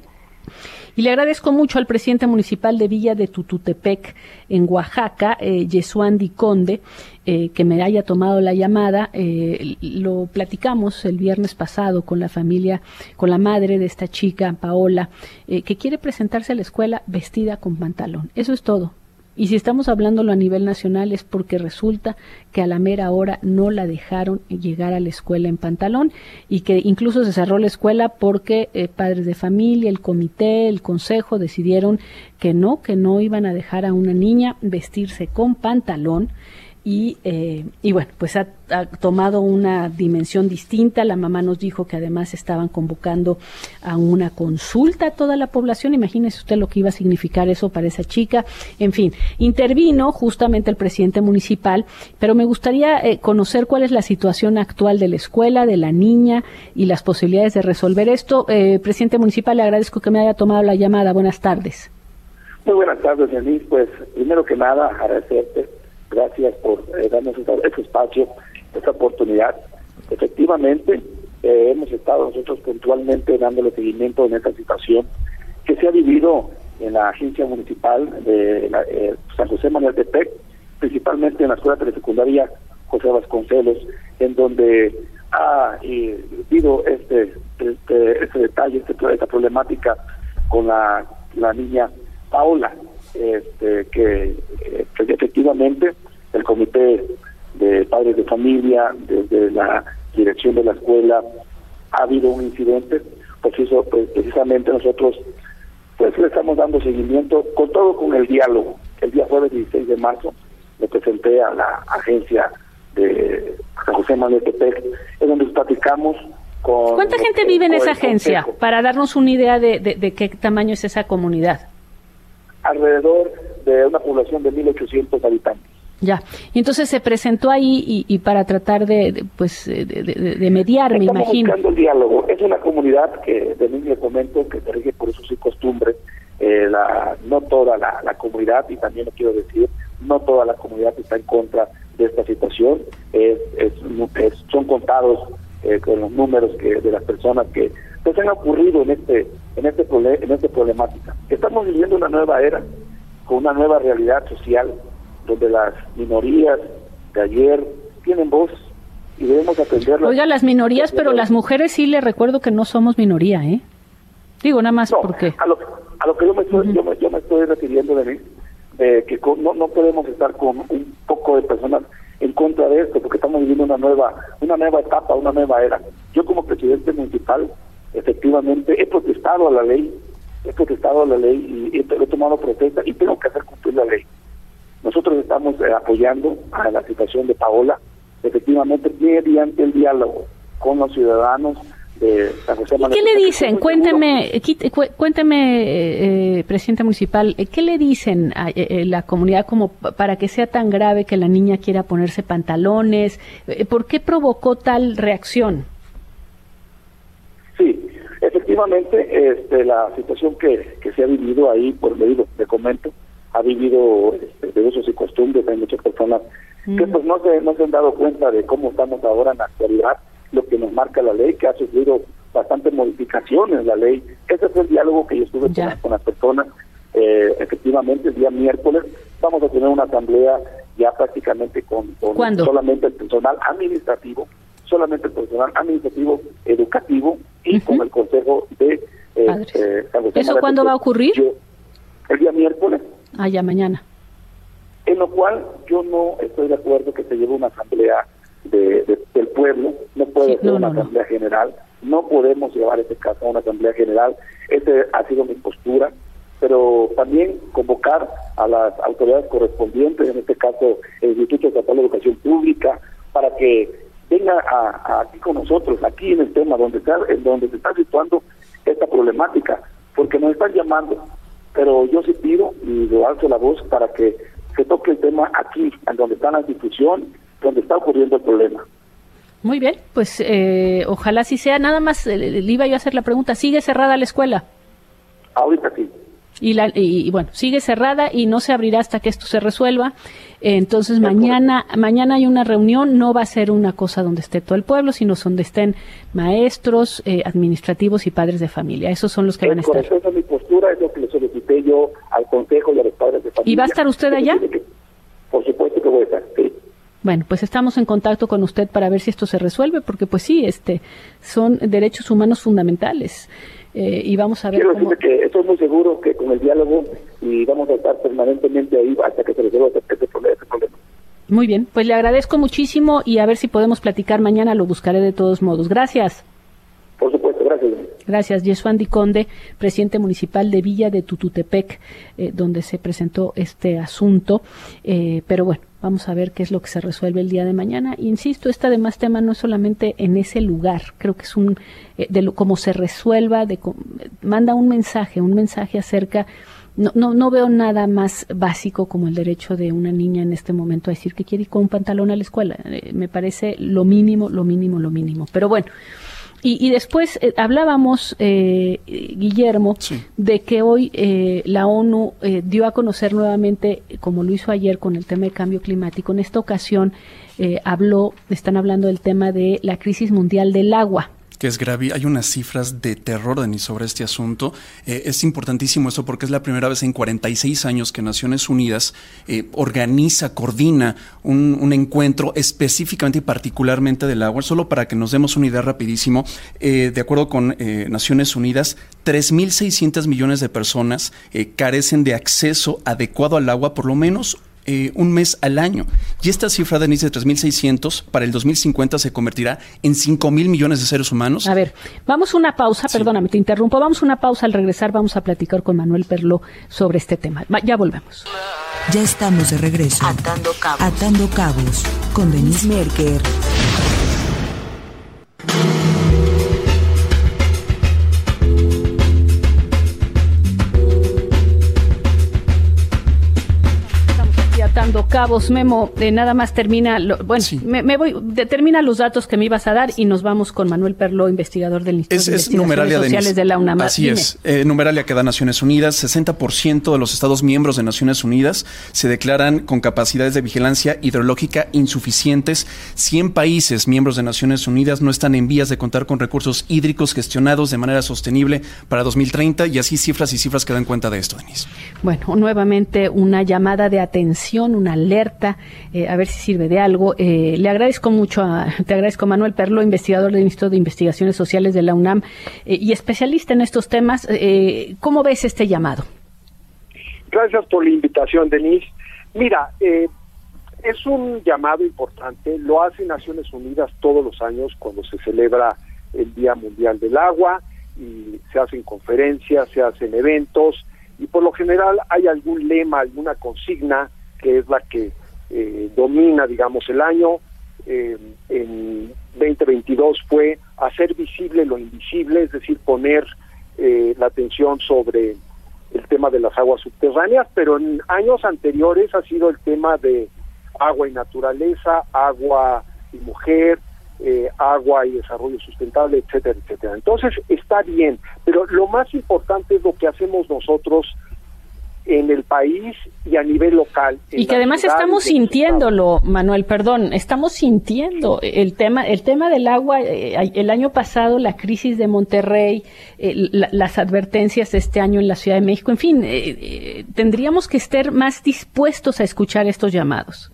Y le agradezco mucho al presidente municipal de Villa de Tututepec, en Oaxaca, eh, Yesuandi Conde, eh, que me haya tomado la llamada. Eh, lo platicamos el viernes pasado con la familia, con la madre de esta chica, Paola, eh, que quiere presentarse a la escuela vestida con pantalón. Eso es todo. Y si estamos hablándolo a nivel nacional es porque resulta que a la mera hora no la dejaron llegar a la escuela en pantalón, y que incluso se cerró la escuela porque eh, padres de familia, el comité, el consejo decidieron que no, que no iban a dejar a una niña vestirse con pantalón. Y, eh, y bueno, pues ha, ha tomado una dimensión distinta. La mamá nos dijo que además estaban convocando a una consulta a toda la población. Imagínese usted lo que iba a significar eso para esa chica. En fin, intervino justamente el presidente municipal, pero me gustaría eh, conocer cuál es la situación actual de la escuela, de la niña y las posibilidades de resolver esto. Eh, presidente municipal, le agradezco que me haya tomado la llamada. Buenas tardes. Muy buenas tardes, Denise. Pues primero que nada, agradecerte. Gracias por eh, darnos este espacio, esta oportunidad. Efectivamente, eh, hemos estado nosotros puntualmente dándole seguimiento en esta situación que se ha vivido en la agencia municipal de la, eh, San José Manuel Tepec, principalmente en la escuela telesecundaria José Vasconcelos, en donde ha eh, habido este, este, este detalle, este, esta problemática con la, la niña Paola. Este, que, que efectivamente el comité de padres de familia, desde la dirección de la escuela, ha habido un incidente, pues eso, pues precisamente nosotros pues le estamos dando seguimiento, con todo con el diálogo. El día jueves dieciséis de marzo me presenté a la agencia de San José Manuel Tepec, en donde platicamos con... ¿Cuánta gente el, vive en esa agencia? consejo. Para darnos una idea de, de, de qué tamaño es esa comunidad. Alrededor de una población de mil ochocientos habitantes. Ya, y entonces se presentó ahí y, y para tratar de, de pues de, de, de mediar, Estamos me imagino. buscando el diálogo. Es una comunidad que, de mí le comento, que se rige por usos y costumbres. Eh, la, no toda la, la comunidad, y también lo quiero decir, no toda la comunidad está en contra de esta situación. Es, es, es, son contados eh, con los números que de las personas que pues, han ocurrido en este en este en esta problemática. Estamos viviendo una nueva era, con una nueva realidad social, donde las minorías de ayer tienen voz y debemos atenderlas. Oiga, las minorías, pero las mujeres sí le recuerdo que no somos minoría, ¿eh? Digo, nada más no, porque... A lo, a lo que yo me estoy, uh-huh. yo, me, yo me estoy refiriendo de mí, eh, que con, no, no podemos estar con un poco de personas en contra de esto, porque estamos viviendo una nueva una nueva etapa, una nueva era. Yo como presidente municipal, efectivamente, he protestado a la ley, he protestado a la ley y he, he tomado protesta y tengo que hacer cumplir la ley. Nosotros estamos eh, apoyando a la situación de Paola, efectivamente, mediante el diálogo con los ciudadanos de San José Manuel. ¿Y qué le dicen? Cuénteme, cuénteme, eh, presidente municipal, ¿qué le dicen a eh, la comunidad como para que sea tan grave que la niña quiera ponerse pantalones? ¿Por qué provocó tal reacción? Sí, efectivamente, este, la situación que, que se ha vivido ahí, por le digo, le comento, ha vivido este, de usos y costumbres. Hay muchas personas mm. que pues no se, no se han dado cuenta de cómo estamos ahora en la actualidad, lo que nos marca la ley, que ha sufrido bastantes modificaciones la ley. Ese fue el diálogo que yo estuve con, con las personas. Eh, efectivamente, el día miércoles vamos a tener una asamblea ya prácticamente con, con solamente el personal administrativo, solamente el personal administrativo, educativo y uh-huh. con el Consejo de... Eh, eh, ¿Eso cuándo va a ocurrir? Yo, el día miércoles. Ah, ya mañana. En lo cual yo no estoy de acuerdo que se lleve una asamblea de, de, del pueblo, no puede sí, ser no, una no, asamblea no. general, no podemos llevar este caso a una asamblea general. Esa ha sido mi postura, pero también convocar a las autoridades correspondientes, en este caso el Instituto Estatal de Educación Pública, para que venga a, a aquí con nosotros, aquí en el tema donde está, en donde se está situando esta problemática, porque nos están llamando. Pero yo sí pido y lo alzo la voz para que se toque el tema aquí, en donde está la discusión, donde está ocurriendo el problema. Muy bien, pues eh, ojalá sí sea. Nada más eh, le iba yo a hacer la pregunta, ¿sigue cerrada la escuela? Ahorita sí. Y, la, y, y bueno, sigue cerrada y no se abrirá hasta que esto se resuelva. Eh, entonces mañana mañana hay una reunión, no va a ser una cosa donde esté todo el pueblo, sino donde estén maestros, eh, administrativos y padres de familia. Esos son los que es van a estar. Esa es mi postura, es lo que le solicité yo al Consejo y a los padres de familia. ¿Y va a estar usted allá? Que, por supuesto que voy a estar, sí. Bueno, pues estamos en contacto con usted para ver si esto se resuelve, porque pues sí, este son derechos humanos fundamentales. Eh, y vamos a ver Quiero cómo... decirte que estoy muy seguro que con el diálogo y vamos a estar permanentemente ahí hasta que se resuelva ese problema. Muy bien, pues le agradezco muchísimo y a ver si podemos platicar mañana, lo buscaré de todos modos. Gracias. Por supuesto, gracias. Gracias, Yesuandi Conde, presidente municipal de Villa de Tututepec, eh, donde se presentó este asunto, eh, pero bueno, vamos a ver qué es lo que se resuelve el día de mañana. Insisto, este además tema no es solamente en ese lugar, creo que es un, eh, de lo cómo se resuelva, de manda un mensaje, un mensaje acerca, no, no, no veo nada más básico como el derecho de una niña en este momento a decir que quiere ir con un pantalón a la escuela, eh, me parece lo mínimo, lo mínimo, lo mínimo, pero bueno. Y, y después eh, hablábamos, eh, Guillermo, sí. de que hoy eh, la ONU eh, dio a conocer nuevamente, como lo hizo ayer con el tema de cambio climático. En esta ocasión eh, habló, están hablando del tema de la crisis mundial del agua. Que es grave. Hay unas cifras de terror, Denis, sobre este asunto. Eh, es importantísimo eso porque es la primera vez en cuarenta y seis años que Naciones Unidas eh, organiza, coordina un, un encuentro específicamente y particularmente del agua. Solo para que nos demos una idea rapidísimo, eh, de acuerdo con eh, Naciones Unidas, tres mil seiscientos millones de personas eh, carecen de acceso adecuado al agua por lo menos Eh, un mes al año. Y esta cifra, Denise, de tres mil seiscientos, para el dos mil cincuenta se convertirá en cinco mil millones de seres humanos. A ver, vamos a una pausa, sí. Perdóname, te interrumpo, vamos a una pausa. Al regresar vamos a platicar con Manuel Perló sobre este tema. Ya volvemos. Ya estamos de regreso. Atando Cabos. Atando Cabos con Denise Merker. Atando cabos, Memo, eh, nada más termina, lo, bueno, sí. me, me voy, de, termina los datos que me ibas a dar y nos vamos con Manuel Perló, investigador del Instituto es, de es Investigaciones Sociales Denise. de la UNAM. Así Dime. es, eh, numeralia que da Naciones Unidas, sesenta por ciento de los estados miembros de Naciones Unidas se declaran con capacidades de vigilancia hidrológica insuficientes. cien países miembros de Naciones Unidas no están en vías de contar con recursos hídricos gestionados de manera sostenible para dos mil treinta, y así cifras y cifras que dan cuenta de esto, Denise. Bueno, nuevamente una llamada de atención, una alerta, eh, a ver si sirve de algo. Eh, le agradezco mucho, a, te agradezco Manuel Perló, investigador del Instituto de Investigaciones Sociales de la UNAM eh, y especialista en estos temas. Eh, ¿Cómo ves este llamado? Gracias por la invitación, Denise. Mira, eh, es un llamado importante, lo hace Naciones Unidas todos los años cuando se celebra el Día Mundial del Agua, y se hacen conferencias, se hacen eventos, y por lo general hay algún lema, alguna consigna que es la que eh, domina, digamos, el año. Eh, en veinte veintidós fue hacer visible lo invisible, es decir, poner eh, la atención sobre el tema de las aguas subterráneas, pero en años anteriores ha sido el tema de agua y naturaleza, agua y mujer, eh, agua y desarrollo sustentable, etcétera, etcétera. Entonces está bien, pero lo más importante es lo que hacemos nosotros en el país y a nivel local. Y que además estamos sintiéndolo, Manuel, perdón, estamos sintiendo el tema el tema del agua. Eh, el año pasado la crisis de Monterrey, eh, la, las advertencias este año en la Ciudad de México, en fin, eh, eh, tendríamos que estar más dispuestos a escuchar estos llamados.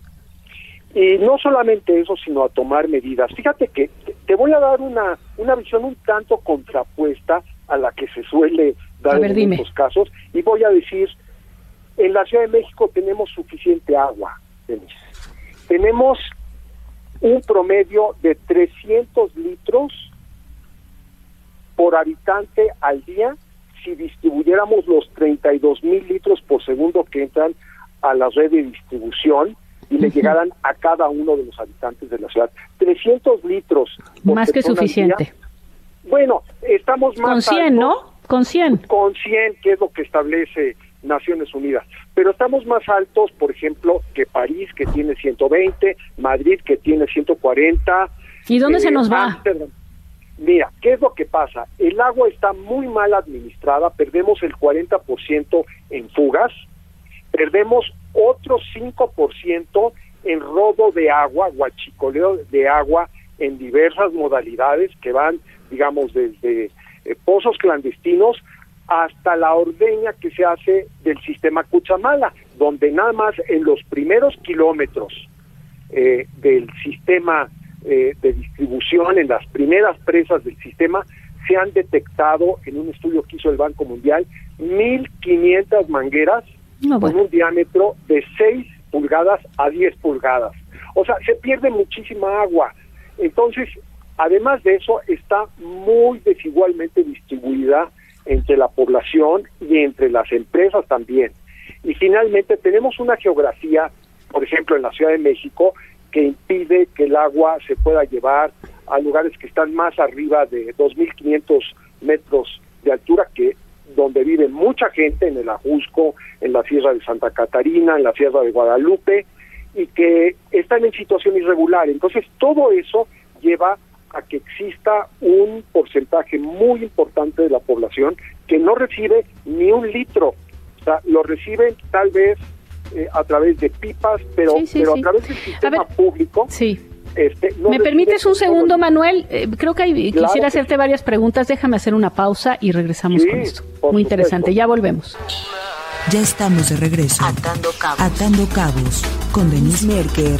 Y no solamente eso, sino a tomar medidas. Fíjate que te voy a dar una, una visión un tanto contrapuesta a la que se suele dar ver, en dime. estos casos, y voy a decir, en la Ciudad de México tenemos suficiente agua, Denise. Tenemos un promedio de trescientos litros por habitante al día si distribuyéramos los treinta y dos mil litros por segundo que entran a la red de distribución y le uh-huh. llegaran a cada uno de los habitantes de la ciudad. trescientos litros. Más que suficiente. Bueno, estamos más con cien, altos, ¿no? Con cien. Con cien, que es lo que establece Naciones Unidas. Pero estamos más altos, por ejemplo, que París, que tiene ciento veinte, Madrid, que tiene ciento cuarenta. ¿Y dónde eh, se nos va? Amsterdam. Mira, ¿qué es lo que pasa? El agua está muy mal administrada, perdemos el cuarenta por ciento en fugas, perdemos otro cinco por ciento en robo de agua, guachicoleo de agua en diversas modalidades que van, digamos, desde eh, pozos clandestinos hasta la ordeña que se hace del sistema Cuchamala, donde nada más en los primeros kilómetros eh, del sistema eh, de distribución, en las primeras presas del sistema, se han detectado en un estudio que hizo el Banco Mundial mil quinientas mangueras no, bueno. con un diámetro de seis pulgadas a diez pulgadas. O sea, se pierde muchísima agua. Entonces, además de eso, está muy desigualmente distribuida entre la población y entre las empresas también. Y finalmente tenemos una geografía, por ejemplo en la Ciudad de México, que impide que el agua se pueda llevar a lugares que están más arriba de dos mil quinientos metros de altura, que donde vive mucha gente, en el Ajusco, en la Sierra de Santa Catarina, en la Sierra de Guadalupe, y que están en situación irregular. Entonces todo eso lleva a que exista un porcentaje muy importante de la población que no recibe ni un litro, o sea, lo reciben tal vez eh, a través de pipas, pero, sí, sí, pero sí. a través del sistema ver, público. Sí. Este, no ¿Me permites un segundo, Manuel? Eh, creo que hay, claro quisiera que hacerte sí. varias preguntas. Déjame hacer una pausa y regresamos sí, con esto. Muy supuesto. interesante. Ya volvemos. Ya estamos de regreso. Atando cabos. Atando cabos con Denise Merker.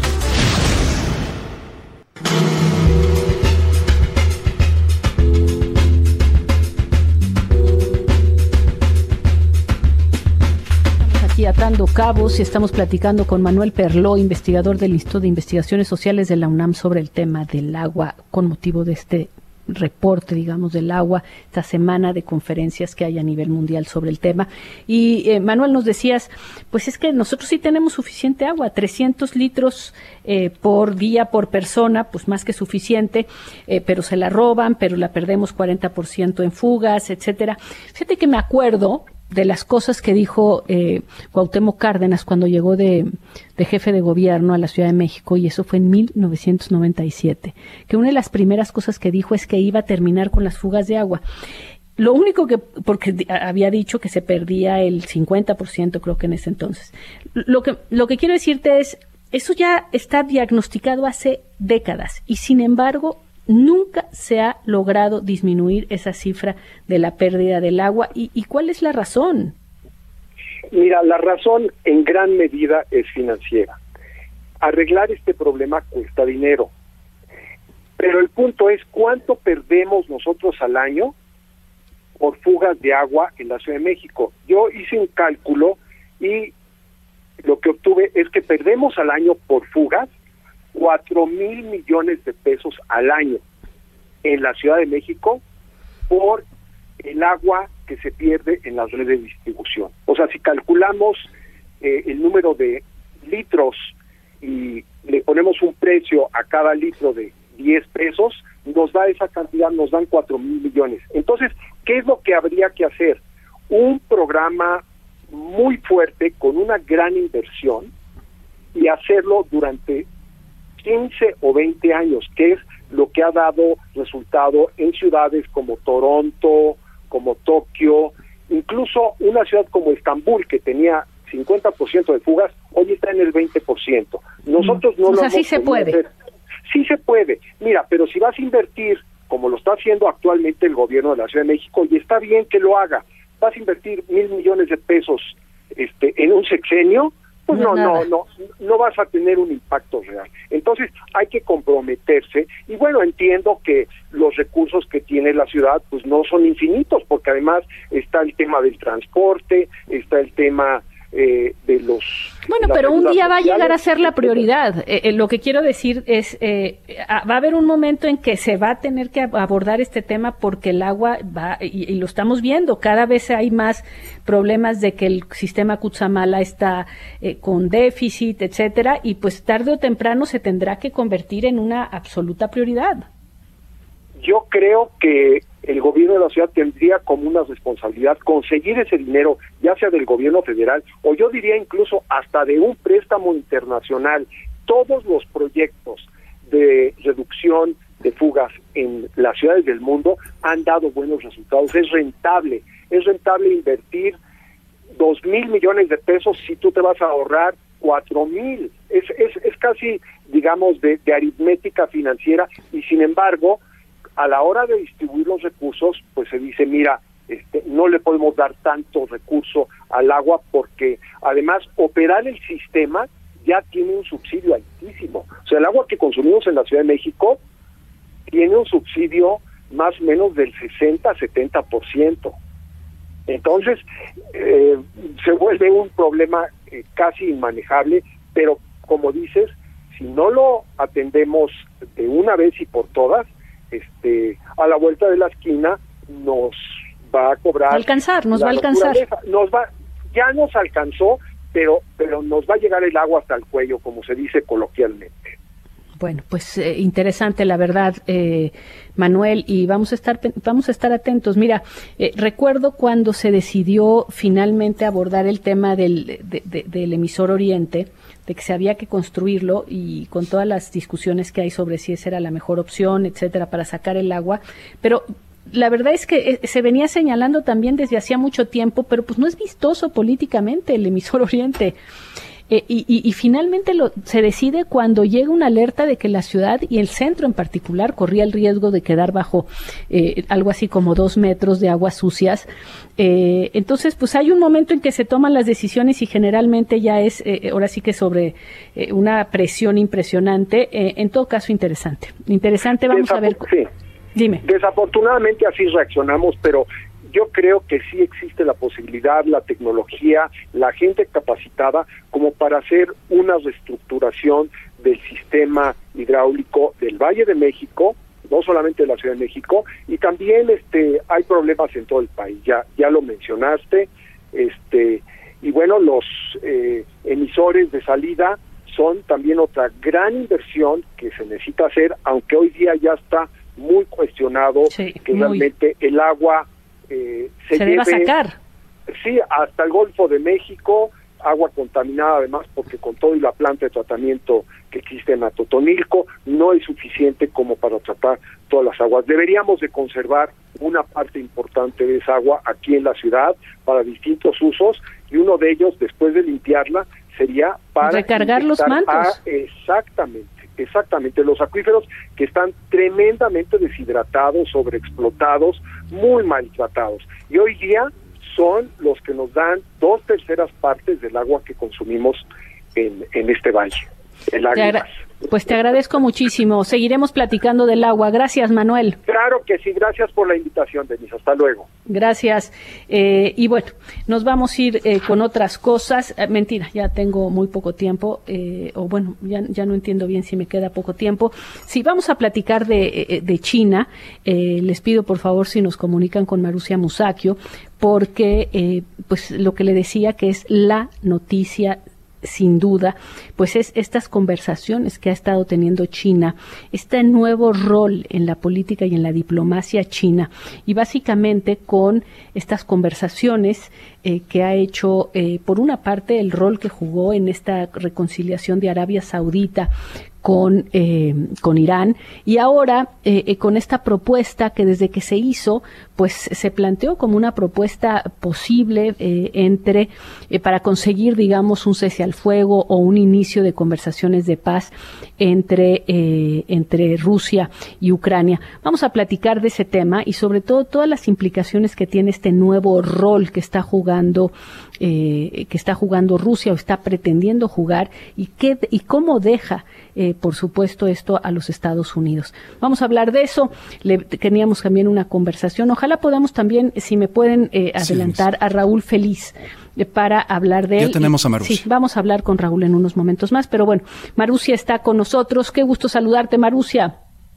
Atando cabos y estamos platicando con Manuel Perló, investigador del Instituto de Investigaciones Sociales de la UNAM, sobre el tema del agua con motivo de este reporte, digamos, del agua, esta semana de conferencias que hay a nivel mundial sobre el tema. Y eh, Manuel, nos decías, pues es que nosotros sí tenemos suficiente agua, trescientos litros eh, por día, por persona, pues más que suficiente, eh, pero se la roban, pero la perdemos cuarenta por ciento en fugas, etcétera. Fíjate que me acuerdo de las cosas que dijo eh, Cuauhtémoc Cárdenas cuando llegó de, de jefe de gobierno a la Ciudad de México, y eso fue en mil novecientos noventa y siete, que una de las primeras cosas que dijo es que iba a terminar con las fugas de agua. Lo único que, porque había dicho que se perdía el cincuenta por ciento, creo que en ese entonces. Lo que, lo que quiero decirte es, eso ya está diagnosticado hace décadas, y sin embargo nunca se ha logrado disminuir esa cifra de la pérdida del agua. ¿Y, y cuál es la razón? Mira, la razón en gran medida es financiera. Arreglar este problema cuesta dinero. Pero el punto es cuánto perdemos nosotros al año por fugas de agua en la Ciudad de México. Yo hice un cálculo y lo que obtuve es que perdemos al año por fugas cuatro mil millones de pesos al año en la Ciudad de México por el agua que se pierde en las redes de distribución. O sea, si calculamos eh, el número de litros y le ponemos un precio a cada litro de diez pesos, nos da esa cantidad, nos dan cuatro mil millones. Entonces, ¿qué es lo que habría que hacer? Un programa muy fuerte con una gran inversión y hacerlo durante quince o veinte años, que es lo que ha dado resultado en ciudades como Toronto, como Tokio, incluso una ciudad como Estambul, que tenía cincuenta por ciento de fugas, hoy está en el veinte por ciento. Nosotros no o lo sea, hemos sí se puede. hacer. Sí se puede. Mira, pero si vas a invertir, como lo está haciendo actualmente el gobierno de la Ciudad de México, y está bien que lo haga, vas a invertir mil millones de pesos este, en un sexenio, pues no, no, no, no vas a tener un impacto real. Entonces hay que comprometerse, y bueno, entiendo que los recursos que tiene la ciudad pues no son infinitos, porque además está el tema del transporte, está el tema eh, de los... Bueno, pero un día va a llegar a ser la prioridad. Eh, eh, lo que quiero decir es, eh, va a haber un momento en que se va a tener que abordar este tema porque el agua va, y, y lo estamos viendo, cada vez hay más problemas de que el sistema Cutzamala está eh, con déficit, etcétera, y pues tarde o temprano se tendrá que convertir en una absoluta prioridad. Yo creo que el gobierno de la ciudad tendría como una responsabilidad conseguir ese dinero, ya sea del gobierno federal, o yo diría incluso hasta de un préstamo internacional. Todos los proyectos de reducción de fugas en las ciudades del mundo han dado buenos resultados. Es rentable, es rentable invertir dos mil millones de pesos si tú te vas a ahorrar cuatro mil. Es, es, es casi, digamos, de, de aritmética financiera, y sin embargo, a la hora de distribuir los recursos, pues se dice, mira, este, no le podemos dar tanto recurso al agua porque además operar el sistema ya tiene un subsidio altísimo. O sea, el agua que consumimos en la Ciudad de México tiene un subsidio más o menos del sesenta a setenta por ciento. Entonces, eh, se vuelve un problema eh, casi inmanejable, pero como dices, si no lo atendemos de una vez y por todas, este, a la vuelta de la esquina nos va a cobrar. Alcanzar, nos va a alcanzar. Nos va, ya nos alcanzó, pero, pero nos va a llegar el agua hasta el cuello, como se dice coloquialmente. Bueno, pues eh, interesante, la verdad, eh, Manuel, y vamos a estar vamos a estar atentos. Mira, eh, recuerdo cuando se decidió finalmente abordar el tema del, de, de, del emisor Oriente, de que se había que construirlo, y con todas las discusiones que hay sobre si esa era la mejor opción, etcétera, para sacar el agua, pero la verdad es que se venía señalando también desde hacía mucho tiempo, pero pues no es vistoso políticamente el emisor Oriente. Eh, y, y, y finalmente lo, se decide cuando llega una alerta de que la ciudad y el centro en particular corría el riesgo de quedar bajo eh, algo así como dos metros de aguas sucias. Eh, entonces, pues hay un momento en que se toman las decisiones y generalmente ya es, eh, ahora sí que sobre eh, una presión impresionante. Eh, en todo caso, interesante. Interesante, vamos Desaf- a ver. Sí. Dime. Desafortunadamente así reaccionamos, pero yo creo que sí existe la posibilidad, la tecnología, la gente capacitada como para hacer una reestructuración del sistema hidráulico del Valle de México, no solamente de la Ciudad de México, y también este hay problemas en todo el país, ya ya lo mencionaste, este y bueno, los eh, emisores de salida son también otra gran inversión que se necesita hacer, aunque hoy día ya está muy cuestionado sí, que muy. realmente el agua Eh, se, se lleve, deba sacar. sí, hasta el Golfo de México, agua contaminada además porque con todo y la planta de tratamiento que existe en Atotonilco no es suficiente como para tratar todas las aguas. Deberíamos de conservar una parte importante de esa agua aquí en la ciudad para distintos usos, y uno de ellos, después de limpiarla, sería para recargar los mantos. A, exactamente, exactamente, los acuíferos que están tremendamente deshidratados, sobreexplotados, muy maltratados, y hoy día son los que nos dan dos terceras partes del agua que consumimos en, en este valle. El agua. Pues te agradezco muchísimo. Seguiremos platicando del agua. Gracias, Manuel. Claro que sí. Gracias por la invitación, Denise. Hasta luego. Gracias. Eh, y bueno, nos vamos a ir eh, con otras cosas. Eh, mentira, ya tengo muy poco tiempo. Eh, o bueno, ya, ya no entiendo bien si me queda poco tiempo. Sí, vamos a platicar de, de China. Eh, les pido, por favor, si nos comunican con Marussia Musacchio, porque eh, pues lo que le decía que es la noticia sin duda, pues es estas conversaciones que ha estado teniendo China, este nuevo rol en la política y en la diplomacia china, y básicamente con estas conversaciones eh, que ha hecho, eh, por una parte, el rol que jugó en esta reconciliación de Arabia Saudita con eh, con Irán, y ahora eh, eh, con esta propuesta que desde que se hizo pues se planteó como una propuesta posible eh, entre eh, para conseguir, digamos, un cese al fuego o un inicio de conversaciones de paz entre eh, entre Rusia y Ucrania. Vamos a platicar de ese tema y sobre todo todas las implicaciones que tiene este nuevo rol que está jugando eh, que está jugando Rusia o está pretendiendo jugar, y qué y cómo deja eh, por supuesto esto a los Estados Unidos. Vamos a hablar de eso. Le teníamos también una conversación. Ojalá podamos también, si me pueden eh, adelantar, sí, a Raúl Feliz eh, para hablar de ya él. Ya tenemos a Marussia. Sí, vamos a hablar con Raúl en unos momentos más, pero bueno, Marussia está con nosotros. Qué gusto saludarte, Marussia.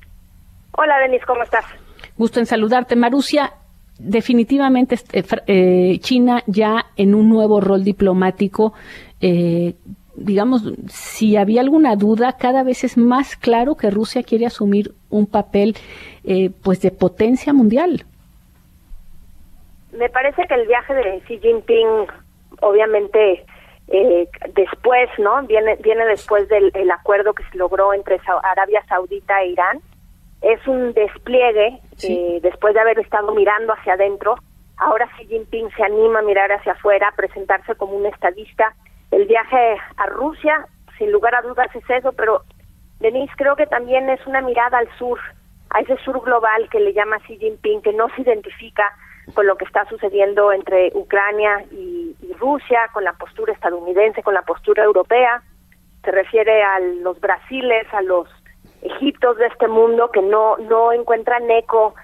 Hola, Denise, ¿cómo estás? Gusto en saludarte, Marussia. Definitivamente eh, eh, China ya en un nuevo rol diplomático, eh, digamos, si había alguna duda, cada vez es más claro que Rusia quiere asumir un papel eh, pues de potencia mundial. Me parece que el viaje de Xi Jinping, obviamente, eh, después, ¿no? Viene viene después del el acuerdo que se logró entre Sa- Arabia Saudita e Irán. Es un despliegue, sí. eh, después de haber estado mirando hacia adentro. Ahora Xi Jinping se anima a mirar hacia afuera, a presentarse como un estadista. El viaje a Rusia, sin lugar a dudas, es eso, pero, Denise, creo que también es una mirada al sur, a ese sur global que le llama Xi Jinping, que no se identifica con lo que está sucediendo entre Ucrania y, y Rusia, con la postura estadounidense, con la postura europea. Se refiere a los Brasiles, a los Egiptos de este mundo que no, no encuentran eco.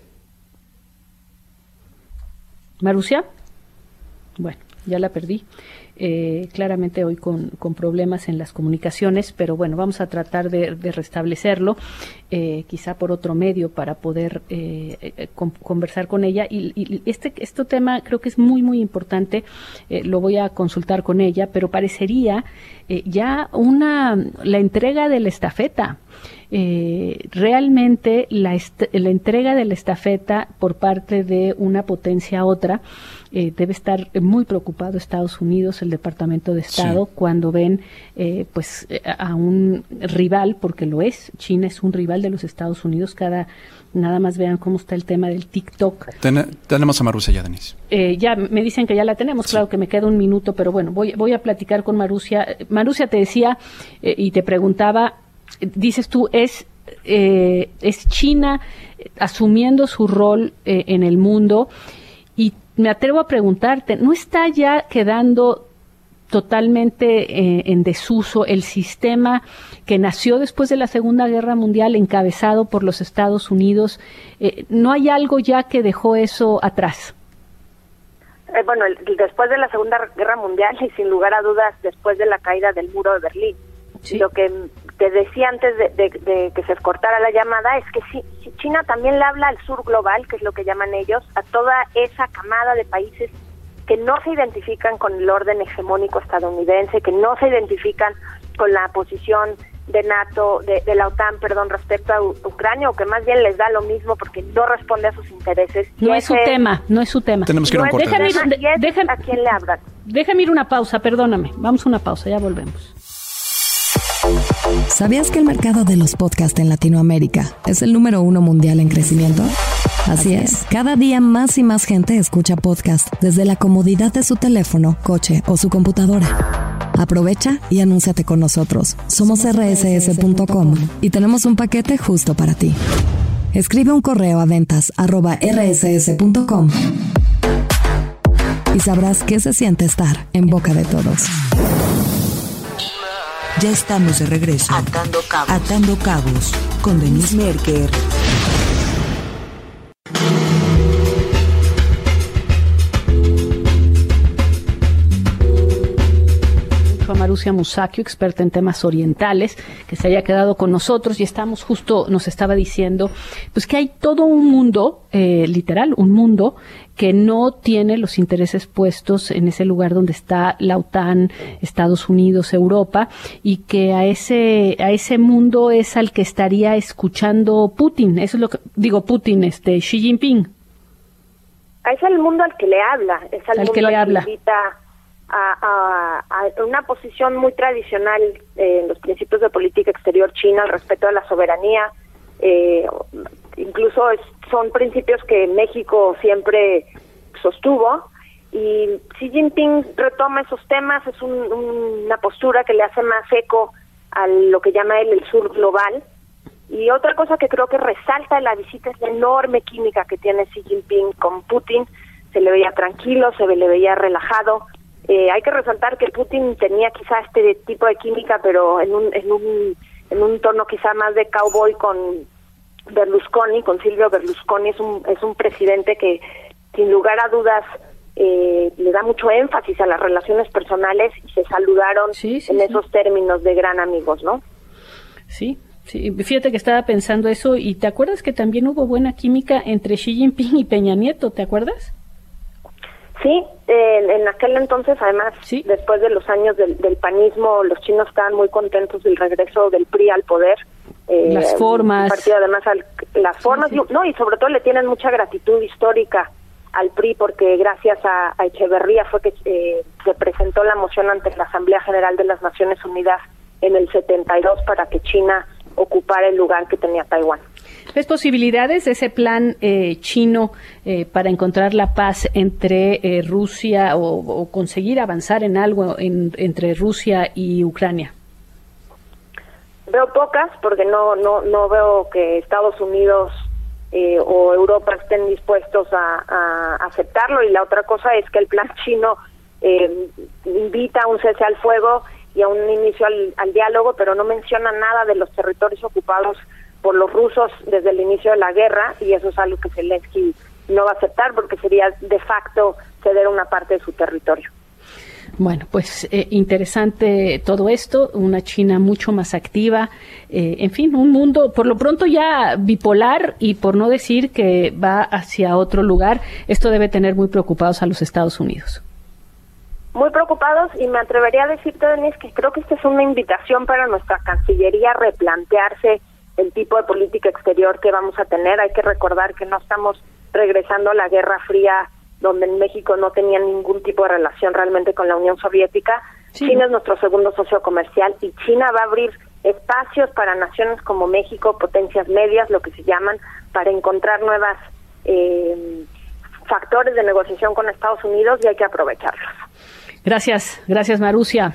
¿Marussia? Bueno, ya la perdí. Eh, claramente hoy con, con problemas en las comunicaciones, pero bueno, vamos a tratar de, de restablecerlo, eh, quizá por otro medio para poder eh, eh, con, conversar con ella. Y, y este, este tema creo que es muy, muy importante, eh, lo voy a consultar con ella, pero parecería eh, ya una la entrega de la estafeta. Eh, realmente la, est- la entrega de la estafeta por parte de una potencia a otra, eh, debe estar muy preocupado Estados Unidos, el Departamento de Estado, sí, cuando ven eh, pues a un rival, porque lo es, China es un rival de los Estados Unidos. Cada nada más vean cómo está el tema del TikTok. Ten- tenemos a Marussia ya, Denise. Eh, ya me dicen que ya la tenemos, sí. Claro que me queda un minuto, pero bueno, voy, voy a platicar con Marussia. Marussia, te decía eh, y te preguntaba, dices tú, es eh, es China asumiendo su rol eh, en el mundo, y me atrevo a preguntarte, ¿no está ya quedando totalmente eh, en desuso el sistema que nació después de la Segunda Guerra Mundial, encabezado por los Estados Unidos? Eh, ¿no hay algo ya que dejó eso atrás? Eh, bueno, el, después de la Segunda Guerra Mundial y sin lugar a dudas después de la caída del muro de Berlín. Sí. Lo que te decía antes de, de, de que se cortara la llamada es que sí, China también le habla al sur global, que es lo que llaman ellos, a toda esa camada de países que no se identifican con el orden hegemónico estadounidense, que no se identifican con la posición de NATO, de, de la OTAN, perdón, respecto a U- Ucrania, o que más bien les da lo mismo porque no responde a sus intereses. No es su tema, no es su tema. Tenemos que ir a un corte. Déjame ir, de- déjame, ¿A quién le hablan? déjame ir una pausa, perdóname. Vamos a una pausa, ya volvemos. ¿Sabías que el mercado de los podcasts en Latinoamérica es el número uno mundial en crecimiento? Así es, cada día más y más gente escucha podcast desde la comodidad de su teléfono, coche o su computadora. Aprovecha y anúnciate con nosotros. Somos erre ese ese punto com y tenemos un paquete justo para ti. Escribe un correo a ventas arroba erre ese ese punto com y sabrás qué se siente estar en boca de todos. Ya estamos de regreso. Atando cabos. Atando cabos con Denise Merker. A Marusia Musacchio, experta en temas orientales, que se haya quedado con nosotros, y estamos justo, nos estaba diciendo, pues que hay todo un mundo, eh, literal, un mundo que no tiene los intereses puestos en ese lugar donde está la OTAN, Estados Unidos, Europa, y que a ese, a ese mundo es al que estaría escuchando Putin. Eso es lo que, digo Putin, este, Xi Jinping. Es el mundo al que le habla, es al, Al mundo que le al habla. que invita a, a, a una posición muy tradicional eh, en los principios de política exterior china, al respeto a la soberanía. Eh, incluso es, son principios que México siempre sostuvo, y Xi Jinping retoma esos temas. Es un, un, una postura que le hace más eco a lo que llama él el sur global. Y otra cosa que creo que resalta en la visita es la enorme química que tiene Xi Jinping con Putin. Se le veía tranquilo, se le veía relajado. Eh, hay que resaltar que Putin tenía quizá este tipo de química, pero en un, en un, en un tono quizá más de cowboy con Berlusconi, con Silvio Berlusconi. Es un, es un presidente que, sin lugar a dudas, eh, le da mucho énfasis a las relaciones personales, y se saludaron sí, sí, en sí. esos términos de gran amigos, ¿no? Sí, sí, fíjate que estaba pensando eso, y ¿te acuerdas que también hubo buena química entre Xi Jinping y Peña Nieto? ¿Te acuerdas? Sí, eh, en aquel entonces, además, ¿sí? Después de los años del, del panismo, los chinos estaban muy contentos del regreso del P R I al poder. Eh, las formas. Partido, además, al, las formas, sí, sí. no, y sobre todo le tienen mucha gratitud histórica al P R I, porque gracias a, a Echeverría fue que eh, se presentó la moción ante la Asamblea General de las Naciones Unidas en el setenta y dos para que China ocupara el lugar que tenía Taiwán. ¿Ves posibilidades de ese plan eh, chino eh, para encontrar la paz entre eh, Rusia o, o conseguir avanzar en algo en, entre Rusia y Ucrania? Veo pocas, porque no no no veo que Estados Unidos eh, o Europa estén dispuestos a, a aceptarlo. Y la otra cosa es que el plan chino eh, invita a un cese al fuego y a un inicio al, al diálogo, pero no menciona nada de los territorios ocupados por los rusos desde el inicio de la guerra, y eso es algo que Zelensky no va a aceptar, porque sería de facto ceder una parte de su territorio. Bueno, pues eh, interesante todo esto, una China mucho más activa, eh, en fin, un mundo por lo pronto ya bipolar, y por no decir que va hacia otro lugar. Esto debe tener muy preocupados a los Estados Unidos. Muy preocupados, y me atrevería a decirte, Denise, que creo que esta es una invitación para nuestra Cancillería a replantearse el tipo de política exterior que vamos a tener. Hay que recordar que no estamos regresando a la Guerra Fría, donde en México no tenía ningún tipo de relación realmente con la Unión Soviética. Sí. China es nuestro segundo socio comercial, y China va a abrir espacios para naciones como México, potencias medias, lo que se llaman, para encontrar nuevas eh, factores de negociación con Estados Unidos, y hay que aprovecharlos. Gracias, gracias Marusia.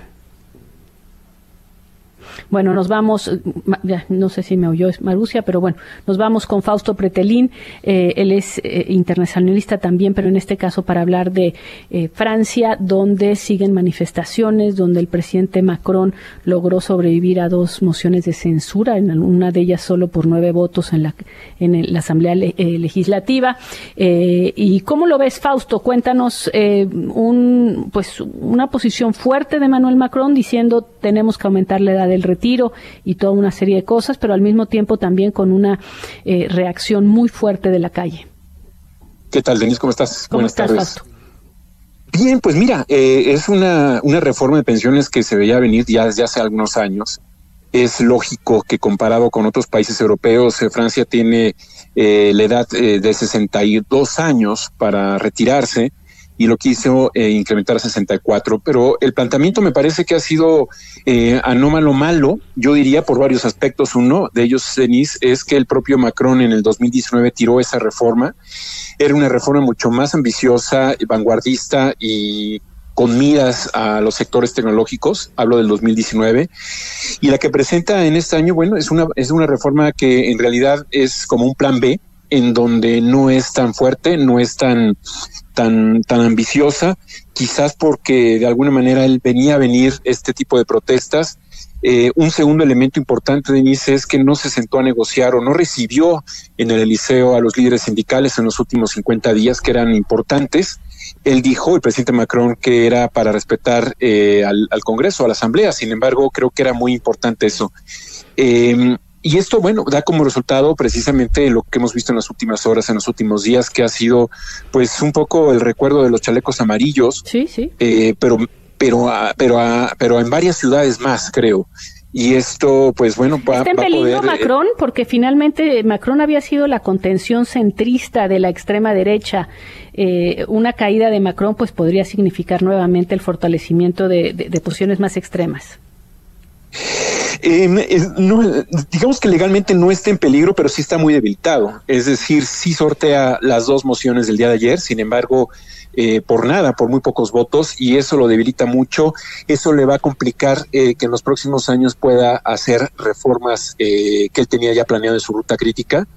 Bueno, nos vamos, ya, no sé si me oyó Marusia, pero bueno, nos vamos con Fausto Pretelín. Eh, él es eh, internacionalista también, pero en este caso para hablar de eh, Francia, donde siguen manifestaciones, donde el presidente Macron logró sobrevivir a dos mociones de censura, en una de ellas solo por nueve votos en la, en el, la Asamblea le, eh, Legislativa. Eh, ¿Y cómo lo ves, Fausto? Cuéntanos eh, un, pues, una posición fuerte de Emmanuel Macron diciendo tenemos que aumentar la edad del retiro y toda una serie de cosas, pero al mismo tiempo también con una eh, reacción muy fuerte de la calle. ¿Qué tal, Denise? ¿Cómo estás? ¿Cómo Buenas estás, tardes. Fausto? Bien, pues mira, eh, es una, una reforma de pensiones que se veía venir ya desde hace algunos años, Es lógico que comparado con otros países europeos, eh, Francia tiene eh, la edad eh, de sesenta y dos años para retirarse y lo quiso eh, incrementar a sesenta y cuatro, pero el planteamiento me parece que ha sido eh, anómalo malo, yo diría por varios aspectos. Uno de ellos, Denise, es que el propio Macron en el dos mil diecinueve tiró esa reforma. Era una reforma mucho más ambiciosa, vanguardista y con miras a los sectores tecnológicos, hablo del dos mil diecinueve, y la que presenta en este año, bueno, es una, es una reforma que en realidad es como un plan B, en donde no es tan fuerte, no es tan, tan, tan ambiciosa, quizás porque de alguna manera él venía a venir este tipo de protestas. Eh, un segundo elemento importante, Denise, es que no se sentó a negociar o no recibió en el Eliseo a los líderes sindicales en los últimos cincuenta días, que eran importantes. Él dijo, el presidente Macron, que era para respetar eh, al, al Congreso, a la Asamblea. Sin embargo, creo que era muy importante eso. Eh, y esto, bueno, da como resultado precisamente lo que hemos visto en las últimas horas, en los últimos días, que ha sido pues un poco el recuerdo de los chalecos amarillos. Sí, sí. Eh, pero, pero, pero, pero en varias ciudades más, creo. Y esto, pues bueno, va, ¿está en va peligro a poder, Macron? Porque finalmente Macron había sido la contención centrista de la extrema derecha. Eh, una caída de Macron pues podría significar nuevamente el fortalecimiento de, de, de posiciones más extremas. Eh, no, digamos que legalmente no está en peligro, pero sí está muy debilitado. Es decir, sí sortea las dos mociones del día de ayer, sin embargo, eh, por nada, por muy pocos votos, y eso lo debilita mucho. Eso le va a complicar eh, que en los próximos años pueda hacer reformas eh, que él tenía ya planeado en su ruta crítica.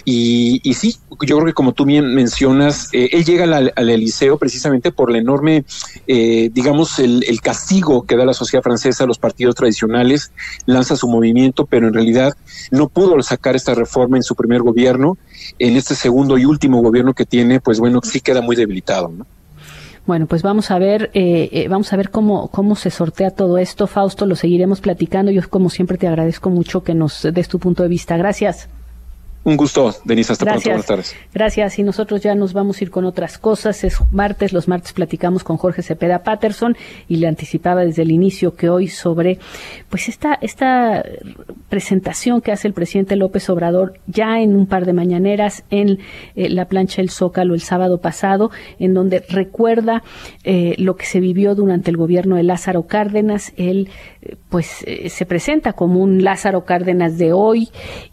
Y, y sí, yo creo que como tú bien mencionas, eh, él llega al, al Eliseo precisamente por la enorme, eh, digamos, el, el castigo que da la sociedad francesa a los partidos tradicionales, lanza su movimiento, pero en realidad no pudo sacar esta reforma en su primer gobierno. En este segundo y último gobierno que tiene, pues bueno, sí queda muy debilitado, ¿no? Bueno, pues vamos a ver, eh, eh, vamos a ver cómo cómo se sortea todo esto, Fausto, lo seguiremos platicando. Yo como siempre te agradezco mucho que nos des tu punto de vista. Gracias. Un gusto, Denise, hasta Gracias. pronto, buenas tardes. Gracias, y nosotros ya nos vamos a ir con otras cosas. Es martes, los martes platicamos con Jorge Cepeda Patterson y le anticipaba desde el inicio que hoy sobre pues esta esta presentación que hace el presidente López Obrador ya en un par de mañaneras en eh, la plancha del Zócalo el sábado pasado, en donde recuerda eh, lo que se vivió durante el gobierno de Lázaro Cárdenas. Él eh, pues eh, se presenta como un Lázaro Cárdenas de hoy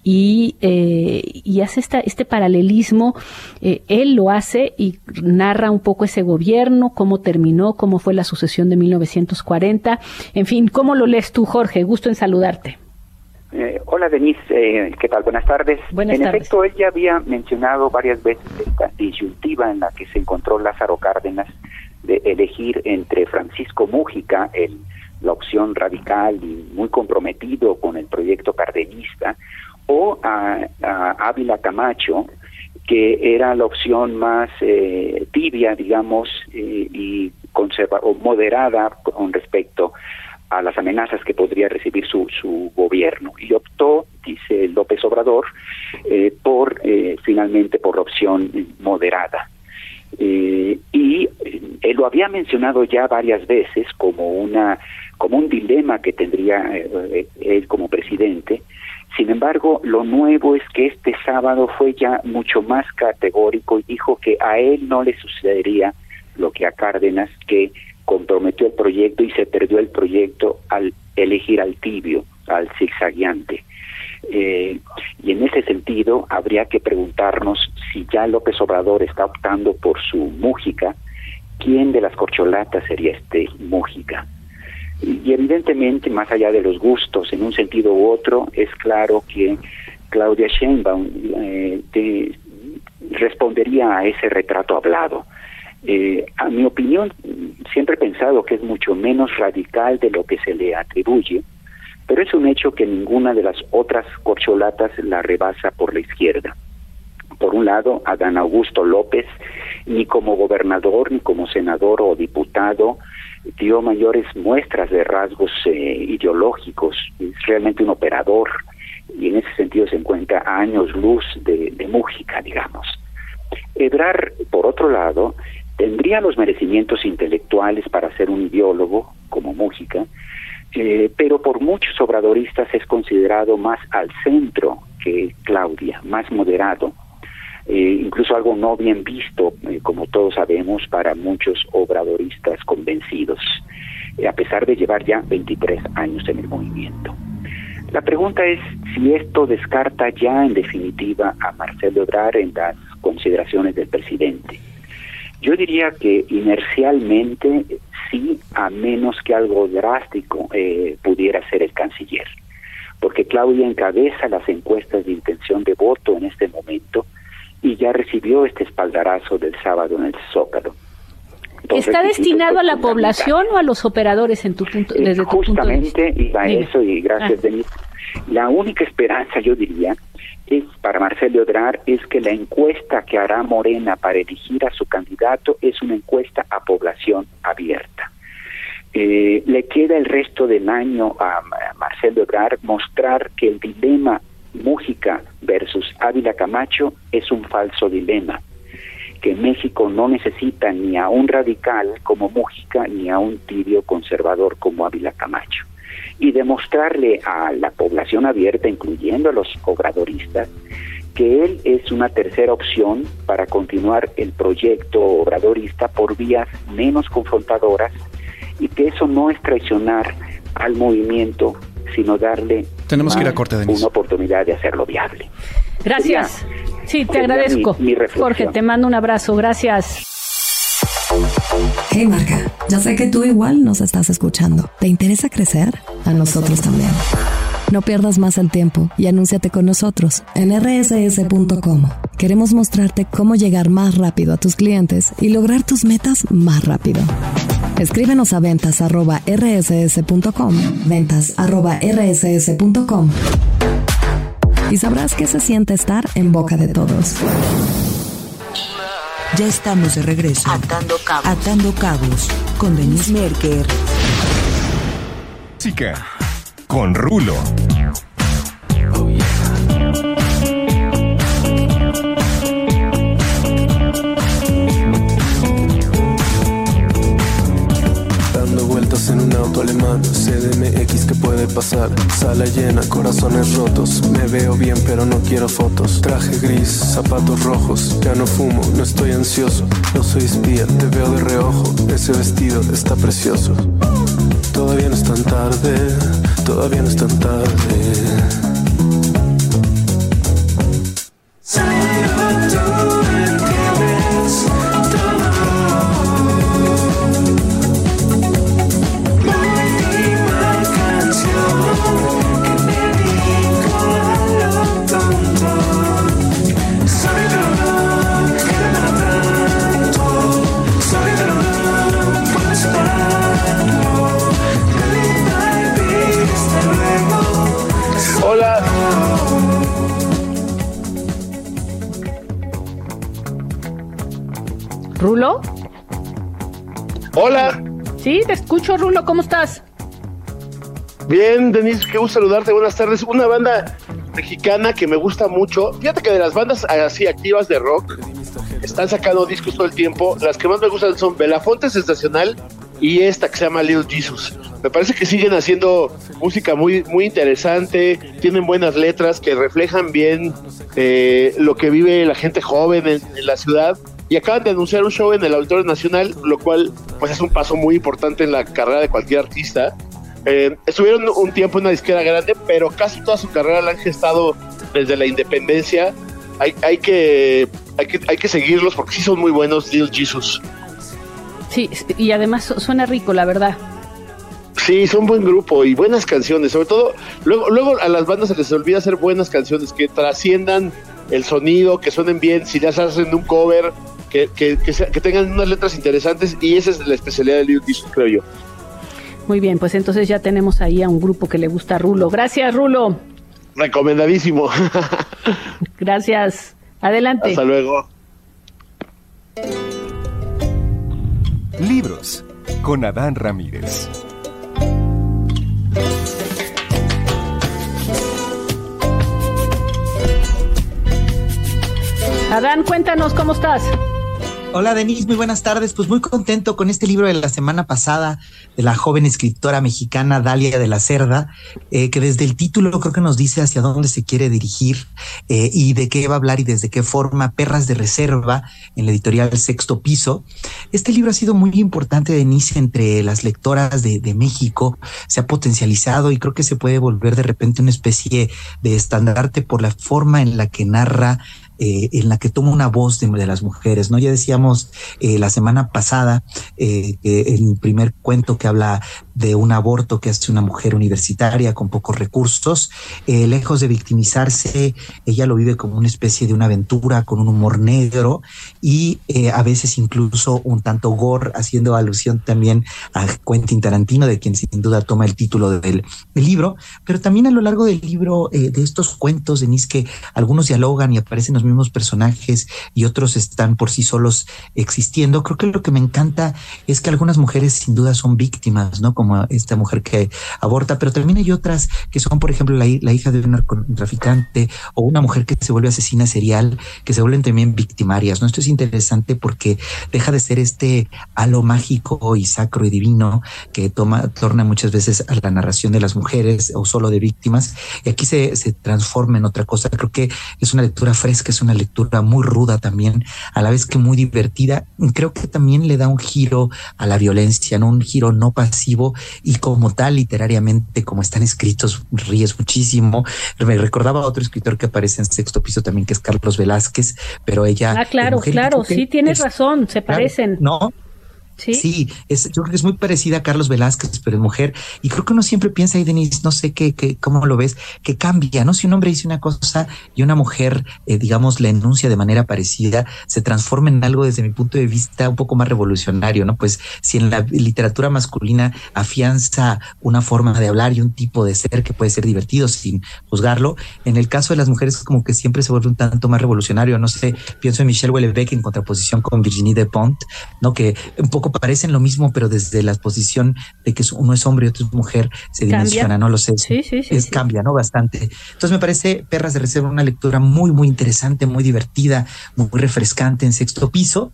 y eh, y hace esta, este paralelismo. Eh, él lo hace y narra un poco ese gobierno, cómo terminó, cómo fue la sucesión de mil novecientos cuarenta. En fin, ¿cómo lo lees tú, Jorge? Gusto en saludarte. Eh, hola, Denise, eh, ¿qué tal? Buenas tardes. Buenas en tardes. efecto, él ya había mencionado varias veces esta disyuntiva en la que se encontró Lázaro Cárdenas de elegir entre Francisco Múgica, el, la opción radical y muy comprometido con el proyecto cardenista, o a, a Ávila Camacho, que era la opción más eh, tibia, digamos, eh, y conserva o moderada con respecto a las amenazas que podría recibir su, su gobierno. Y optó, dice López Obrador, eh, por eh, finalmente por la opción moderada. Eh, y eh, él lo había mencionado ya varias veces como una como un dilema que tendría eh, él como presidente. Sin embargo, lo nuevo es que este sábado fue ya mucho más categórico y dijo que a él no le sucedería lo que a Cárdenas, que comprometió el proyecto y se perdió el proyecto al elegir al tibio, al zigzagueante. Eh, y en ese sentido habría que preguntarnos si ya López Obrador está optando por su Múgica, ¿quién de las corcholatas sería este Múgica? Y evidentemente, más allá de los gustos, en un sentido u otro, es claro que Claudia Sheinbaum eh, te respondería a ese retrato hablado. Eh, a mi opinión, siempre he pensado que es mucho menos radical de lo que se le atribuye, pero es un hecho que ninguna de las otras corcholatas la rebasa por la izquierda. Por un lado, Adán Augusto López, ni como gobernador, ni como senador o diputado, dio mayores muestras de rasgos eh, ideológicos. Es realmente un operador y en ese sentido se encuentra a años luz de, de Múgica, digamos. Ebrard, por otro lado, tendría los merecimientos intelectuales para ser un ideólogo como Múgica, eh, pero por muchos obradoristas es considerado más al centro que Claudia, más moderado, eh, incluso algo no bien visto, eh, como todos sabemos, para muchos obradoristas convencidos, eh, a pesar de llevar ya veintitrés años en el movimiento. La pregunta es si esto descarta ya en definitiva a Marcelo Ebrard en las consideraciones del presidente. Yo diría que inercialmente sí, a menos que algo drástico eh, pudiera ser el canciller, porque Claudia encabeza las encuestas de intención de voto en este momento y ya recibió este espaldarazo del sábado en el Zócalo. ¿Está destinado a la población o a los operadores en tu punto, desde tu punto de vista? Justamente iba a eso, y gracias, ah. Denise. La única esperanza, yo diría, es para Marcelo Ebrard, es que la encuesta que hará Morena para elegir a su candidato es una encuesta a población abierta. Eh, le queda el resto del año a, a Marcelo Ebrard mostrar que el dilema Mújica versus Ávila Camacho es un falso dilema, que México no necesita ni a un radical como Mújica ni a un tibio conservador como Ávila Camacho, y demostrarle a la población abierta, incluyendo a los obradoristas, que él es una tercera opción para continuar el proyecto obradorista por vías menos confrontadoras, y que eso no es traicionar al movimiento, sino darle Tenemos que ir a corte, Denise. una oportunidad de hacerlo viable. Gracias. Sería, sí, te agradezco. Mi, mi Jorge, te mando un abrazo. Gracias. Hey Marca, ya sé que tú igual nos estás escuchando. ¿Te interesa crecer? A nosotros también. No pierdas más el tiempo y anúnciate con nosotros en erre ese ese punto com. Queremos mostrarte cómo llegar más rápido a tus clientes y lograr tus metas más rápido. Escríbenos a ventas arroba erre ese ese punto com, ventas arroba erre ese ese punto com, y sabrás qué se siente estar en boca de todos. Ya estamos de regreso. Atando cabos. Atando cabos con Denise Merker. Chica con Rulo. Oh, yeah. Dando vueltas en un auto alemán, C D M X, ¿qué puede pasar? Sala llena, corazones rotos. Me veo bien pero no quiero fotos. Traje gris, zapatos rojos. Ya no fumo, no estoy ansioso. No soy espía, te veo de reojo. Ese vestido está precioso. Todavía no es tan tarde, todavía no es tan tarde. ¿Rulo? Hola. Sí, te escucho, Rulo, ¿cómo estás? Bien, Denise, qué gusto saludarte, buenas tardes. Una banda mexicana que me gusta mucho. Fíjate que de las bandas así activas de rock, están sacando discos todo el tiempo. Las que más me gustan son Belafonte Sensacional y esta que se llama Little Jesus. Me parece que siguen haciendo música muy, muy interesante, tienen buenas letras que reflejan bien eh, lo que vive la gente joven en, en la ciudad. Y acaban de anunciar un show en el Auditorio Nacional, lo cual pues es un paso muy importante en la carrera de cualquier artista. Eh, estuvieron un tiempo en una disquera grande, pero casi toda su carrera la han gestado desde la independencia. Hay, hay, que, hay, que, hay que seguirlos porque sí son muy buenos, Little Jesus. Sí, y además suena rico, la verdad. Sí, son buen grupo y buenas canciones. Sobre todo, luego, luego a las bandas se les olvida hacer buenas canciones que trasciendan el sonido, que suenen bien. Si ya se hacen un cover, que, que, que, sea, que tengan unas letras interesantes, y esa es la especialidad de Little Jesus, creo yo. Muy bien, pues entonces ya tenemos ahí a un grupo que le gusta a Rulo. Gracias, Rulo. Recomendadísimo. Gracias. Adelante. Hasta luego. Libros con Adán Ramírez. Adán, cuéntanos cómo estás. Hola Denise, muy buenas tardes. Pues muy contento con este libro de la semana pasada de la joven escritora mexicana Dalia de la Cerda, eh, que desde el título creo que nos dice hacia dónde se quiere dirigir eh, y de qué va a hablar y desde qué forma. Perras de Reserva, en la editorial Sexto Piso. Este libro ha sido muy importante, Denise, entre las lectoras de, de México. Se ha potencializado y creo que se puede volver de repente una especie de estandarte por la forma en la que narra, Eh, en la que toma una voz de, de las mujeres, ¿no? Ya decíamos eh, la semana pasada eh, que el primer cuento que habla de un aborto que hace una mujer universitaria con pocos recursos, eh, lejos de victimizarse, ella lo vive como una especie de una aventura con un humor negro y eh, a veces incluso un tanto gore, haciendo alusión también a Quentin Tarantino, de quien sin duda toma el título del, del libro, pero también a lo largo del libro, eh, de estos cuentos, Denise, que algunos dialogan y aparecen los mismos personajes y otros están por sí solos existiendo. Creo que lo que me encanta es que algunas mujeres sin duda son víctimas, ¿no? Como esta mujer que aborta, pero también hay otras que son, por ejemplo, la, la hija de un narcotraficante o una mujer que se vuelve asesina serial, que se vuelven también victimarias, ¿no? Esto es interesante porque deja de ser este halo mágico y sacro y divino que toma, torna muchas veces a la narración de las mujeres o solo de víctimas, y aquí se, se transforma en otra cosa. Creo que es una lectura fresca, es una lectura muy ruda también, a la vez que muy divertida. Creo que también le da un giro a la violencia, ¿no? Un giro no pasivo, y como tal, literariamente, como están escritos, ríes muchísimo. Me recordaba a otro escritor que aparece en Sexto Piso también, que es Carlos Velázquez, pero ella... Ah, claro, claro, sí, tienes es, razón, se claro, parecen. ¿No? Sí, sí es, yo creo que es muy parecida a Carlos Velázquez, pero es mujer. Y creo que uno siempre piensa, ahí, Denise, no sé qué, qué, cómo lo ves, que cambia, ¿no? Si un hombre dice una cosa y una mujer, eh, digamos, la enuncia de manera parecida, se transforma en algo, desde mi punto de vista, un poco más revolucionario, ¿no? Pues si en la literatura masculina afianza una forma de hablar y un tipo de ser que puede ser divertido sin juzgarlo, en el caso de las mujeres como que siempre se vuelve un tanto más revolucionario. No sé, pienso en Michelle Houellebecq en contraposición con Virginie Despentes, ¿no? Que un poco parecen lo mismo, pero desde la posición de que uno es hombre y otro es mujer, se dimensiona, ¿cambia? No lo sé. Sí, sí, sí, es, sí. Cambia, ¿no? Bastante. Entonces me parece Perras de Reserva una lectura muy, muy interesante, muy divertida, muy refrescante en Sexto Piso.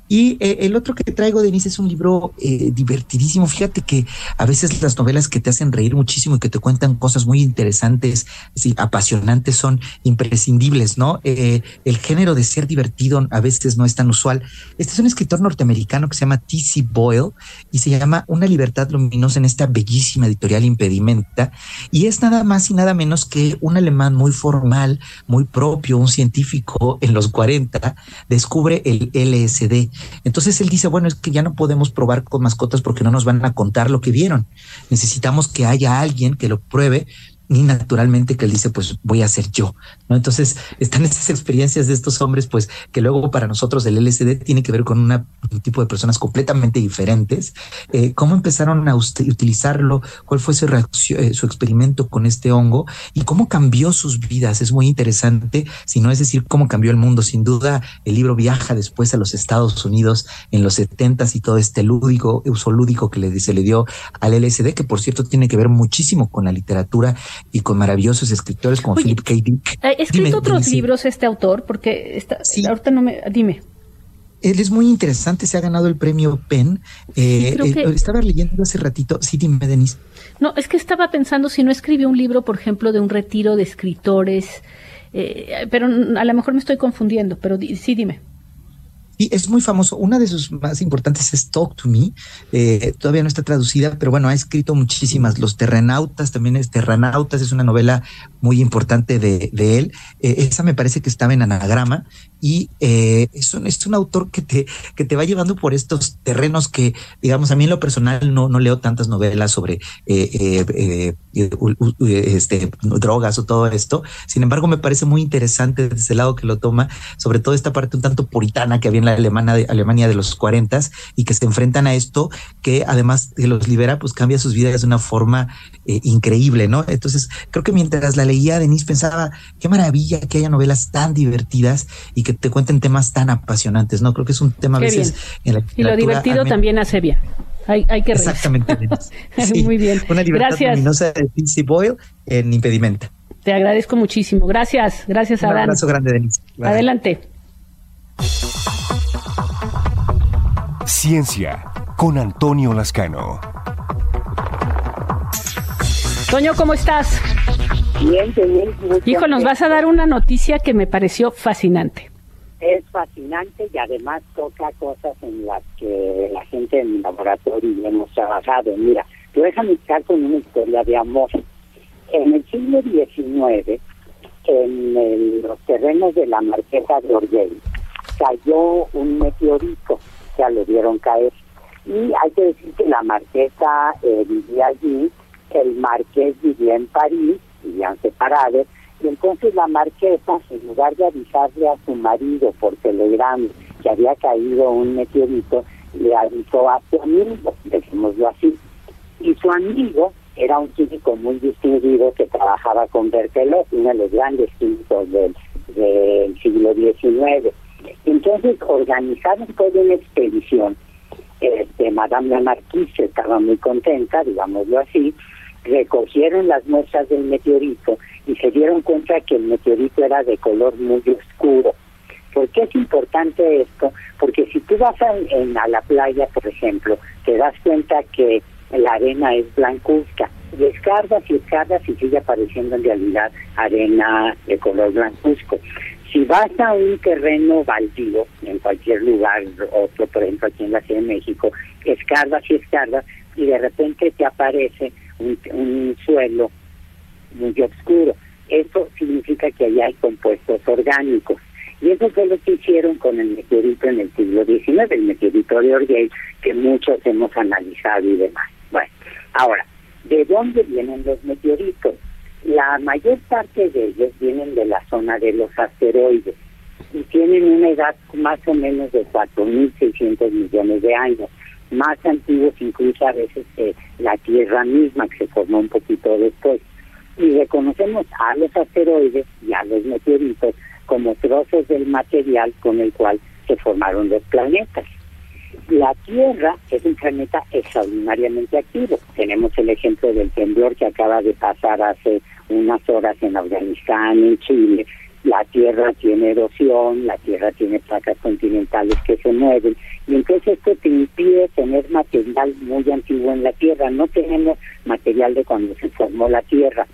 Y eh, el otro que traigo, Denise, es un libro eh, divertidísimo. Fíjate que a veces las novelas que te hacen reír muchísimo y que te cuentan cosas muy interesantes, sí, apasionantes, son imprescindibles, ¿no? Eh, el género de ser divertido a veces no es tan usual. Este es un escritor norteamericano que se llama T C Boyle y se llama Una libertad luminosa en esta bellísima editorial Impedimenta, y es nada más y nada menos que un alemán muy formal, muy propio, un científico en los cuarenta, descubre el L S D. Entonces él dice, bueno, es que ya no podemos probar con mascotas porque no nos van a contar lo que vieron. Necesitamos que haya alguien que lo pruebe, y naturalmente que él dice, pues voy a ser yo, ¿no? Entonces están estas experiencias de estos hombres, pues que luego para nosotros el L S D tiene que ver con una, un tipo de personas completamente diferentes. Eh, cómo empezaron a usted, utilizarlo, cuál fue su reacción, eh, su experimento con este hongo y cómo cambió sus vidas. Es muy interesante, si no es decir cómo cambió el mundo. Sin duda el libro viaja después a los Estados Unidos en los setentas y todo este lúdico, uso lúdico que le, se le dio al L S D, que por cierto tiene que ver muchísimo con la literatura y con maravillosos escritores como Oye, Philip K. Dick. ¿Ha escrito dime, otros dime, libros este autor? Porque esta, sí. ahorita no me... Dime. Él es muy interesante, se ha ganado el premio Penn. Eh, sí, que... eh, estaba leyendo hace ratito. Sí, dime, Denise. No, es que estaba pensando si no escribió un libro, por ejemplo, de un retiro de escritores, eh, pero a lo mejor me estoy confundiendo, pero di, sí, dime. Sí, es muy famoso. Una de sus más importantes es Talk to Me. Eh, todavía no está traducida, pero bueno, ha escrito muchísimas. Los Terranautas, también es Terranautas, es una novela muy importante de, de él. Eh, esa me parece que estaba en Anagrama. Y eh, es, un, es un autor que te, que te va llevando por estos terrenos que, digamos, a mí en lo personal no, no leo tantas novelas sobre eh, eh, eh, eh, este, drogas o todo esto. Sin embargo, me parece muy interesante desde el lado que lo toma, sobre todo esta parte un tanto puritana que había en la Alemania de, Alemania de los cuarentas, y que se enfrentan a esto, que además de los libera, pues cambia sus vidas de una forma eh, increíble, ¿no? Entonces, creo que mientras la leía, Denise, pensaba, qué maravilla que haya novelas tan divertidas y que te cuenten temas tan apasionantes, ¿no? Creo que es un tema a Qué veces en la y lo divertido mí... también hace bien. Hay, hay que reír. Exactamente. Sí, muy bien. Una libertad Gracias. luminosa de T C Boyle en Impedimenta. Te agradezco muchísimo. Gracias. Gracias, Adán. Un abrazo grande, Denise. Bye. Adelante. Ciencia, con Antonio Lascano. Toño, ¿cómo estás? Bien, bien. Hijo, nos vas a dar una noticia que me pareció fascinante. Es fascinante y además toca cosas en las que la gente en mi laboratorio hemos trabajado. Mira, te voy a iniciar con una historia de amor. En el siglo diecinueve, en el, los terrenos de la Marquesa de Orgueil, cayó un meteorito, o sea, lo vieron caer. Y hay que decir que la Marquesa eh, vivía allí, el Marqués vivía en París, vivían separados, y entonces la Marquesa, en lugar de avisarle a su marido por telegrama que había caído un meteorito, le avisó a su amigo, decimoslo así. Y su amigo era un químico muy distinguido que trabajaba con Berthelot, uno de los grandes químicos del, del siglo diecinueve. Entonces organizaron toda una expedición. Este, Madame la Marquise estaba muy contenta, digámoslo así, recogieron las muestras del meteorito y se dieron cuenta que el meteorito era de color muy oscuro. ¿Por qué es importante esto? Porque si tú vas a, en, a la playa, por ejemplo, te das cuenta que la arena es blancuzca, y escarbas y escarbas y sigue apareciendo en realidad arena de color blancuzco. Si vas a un terreno baldío, en cualquier lugar, otro, por ejemplo, aquí en la Ciudad de México, escarbas y escarbas, y de repente te aparece un, un suelo muy oscuro. Eso significa que allá hay compuestos orgánicos. Y eso fue lo que hicieron con el meteorito en el siglo diecinueve, el meteorito de Orgueil, que muchos hemos analizado y demás. Bueno, ahora, ¿de dónde vienen los meteoritos? La mayor parte de ellos vienen de la zona de los asteroides y tienen una edad más o menos de cuatro mil seiscientos millones de años, más antiguos incluso a veces que la Tierra misma, que se formó un poquito después. Y reconocemos a los asteroides y a los meteoritos como trozos del material con el cual se formaron los planetas. La Tierra es un planeta extraordinariamente activo. Tenemos el ejemplo del temblor que acaba de pasar hace unas horas en Afganistán, en Chile. La Tierra tiene erosión, la Tierra tiene placas continentales que se mueven, y entonces esto te impide tener material muy antiguo en la Tierra. No tenemos material de cuando se formó la Tierra.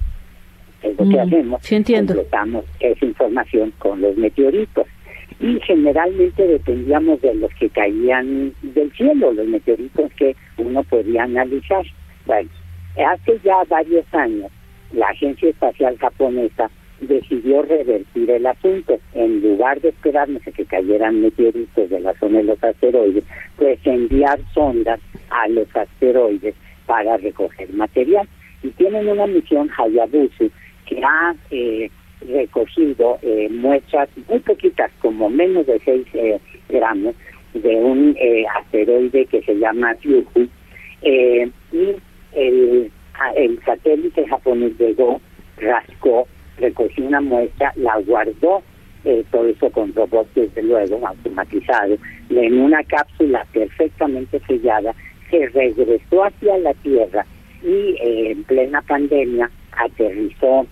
Es lo que mm, hacemos, sí, entiendo. Completamos esa información con los meteoritos. Y generalmente dependíamos de los que caían del cielo, los meteoritos que uno podía analizar. Bueno, hace ya varios años, la Agencia Espacial Japonesa decidió revertir el asunto. En lugar de esperarnos a que cayeran meteoritos de la zona de los asteroides, pues enviar sondas a los asteroides para recoger material. Y tienen una misión Hayabusa que ha eh, recogido eh, muestras muy poquitas, como menos de seis eh, gramos, de un eh, asteroide que se llama Ryugu, eh, y el, el satélite japonés llegó, rascó, recogió una muestra, la guardó, eh, todo eso con robots desde luego, automatizado, en una cápsula perfectamente sellada, se regresó hacia la Tierra y eh, en plena pandemia aterrizó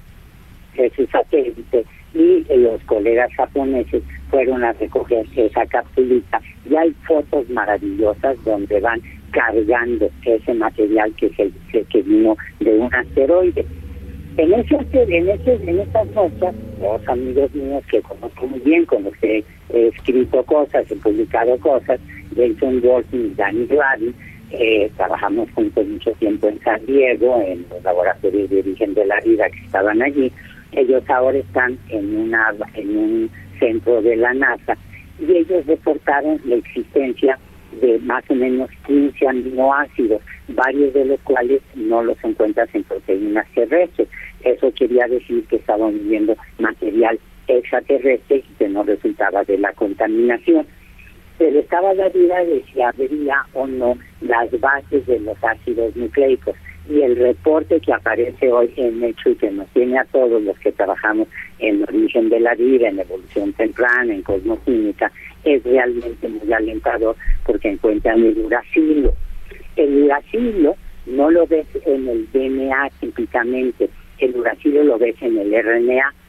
ese satélite y eh, los colegas japoneses fueron a recoger esa capsulita y hay fotos maravillosas donde van cargando ese material que se que, que vino de un asteroide. En ese en ese en estas noches, los amigos míos que conozco muy bien, con los que he escrito cosas, he publicado cosas, Jason Walton y Danny Gladys, eh, trabajamos juntos mucho tiempo en San Diego, en los laboratorios de origen de la vida que estaban allí. Ellos ahora están en una en un centro de la NASA y ellos reportaron la existencia de más o menos quince aminoácidos, varios de los cuales no los encuentras en proteínas terrestres. Eso quería decir que estaban viviendo material extraterrestre y que no resultaba de la contaminación. Pero estaba la duda de si habría o no las bases de los ácidos nucleicos. Y el reporte que aparece hoy en Nature, que nos tiene a todos los que trabajamos en origen de la vida, en evolución temprana, en cosmoquímica, es realmente muy alentador porque encuentran el uracilo. El uracilo no lo ves en el D N A típicamente, el uracilo lo ves en el R N A.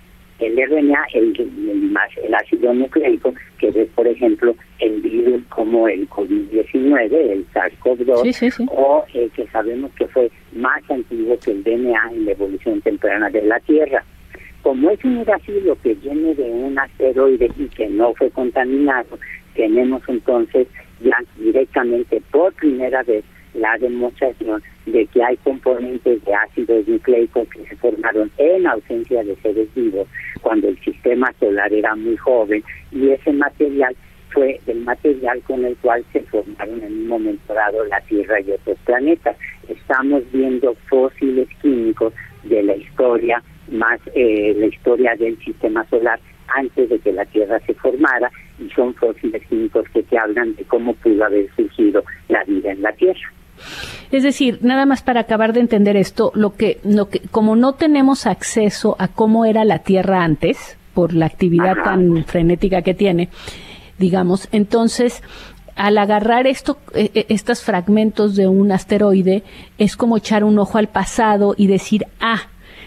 el R N A, el, el, el ácido nucleico, que es, por ejemplo, el virus como el COVID diecinueve, el SARS-CoV dos, sí, sí, sí. o el que sabemos que fue más antiguo que el D N A en la evolución temprana de la Tierra. Como es un ácido que viene de un asteroide y que no fue contaminado, tenemos entonces ya directamente por primera vez la demostración de que hay componentes de ácidos nucleicos que se formaron en ausencia de seres vivos cuando el sistema solar era muy joven, y ese material fue el material con el cual se formaron en un momento dado la Tierra y otros planetas. Estamos viendo fósiles químicos de la historia, más eh, la historia del sistema solar antes de que la Tierra se formara, y son fósiles químicos que te hablan de cómo pudo haber surgido la vida en la Tierra. Es decir, nada más para acabar de entender esto, lo que, lo que como no tenemos acceso a cómo era la Tierra antes, por la actividad Ajá. tan frenética que tiene, digamos, entonces, al agarrar esto, eh, estos fragmentos de un asteroide, es como echar un ojo al pasado y decir, ah,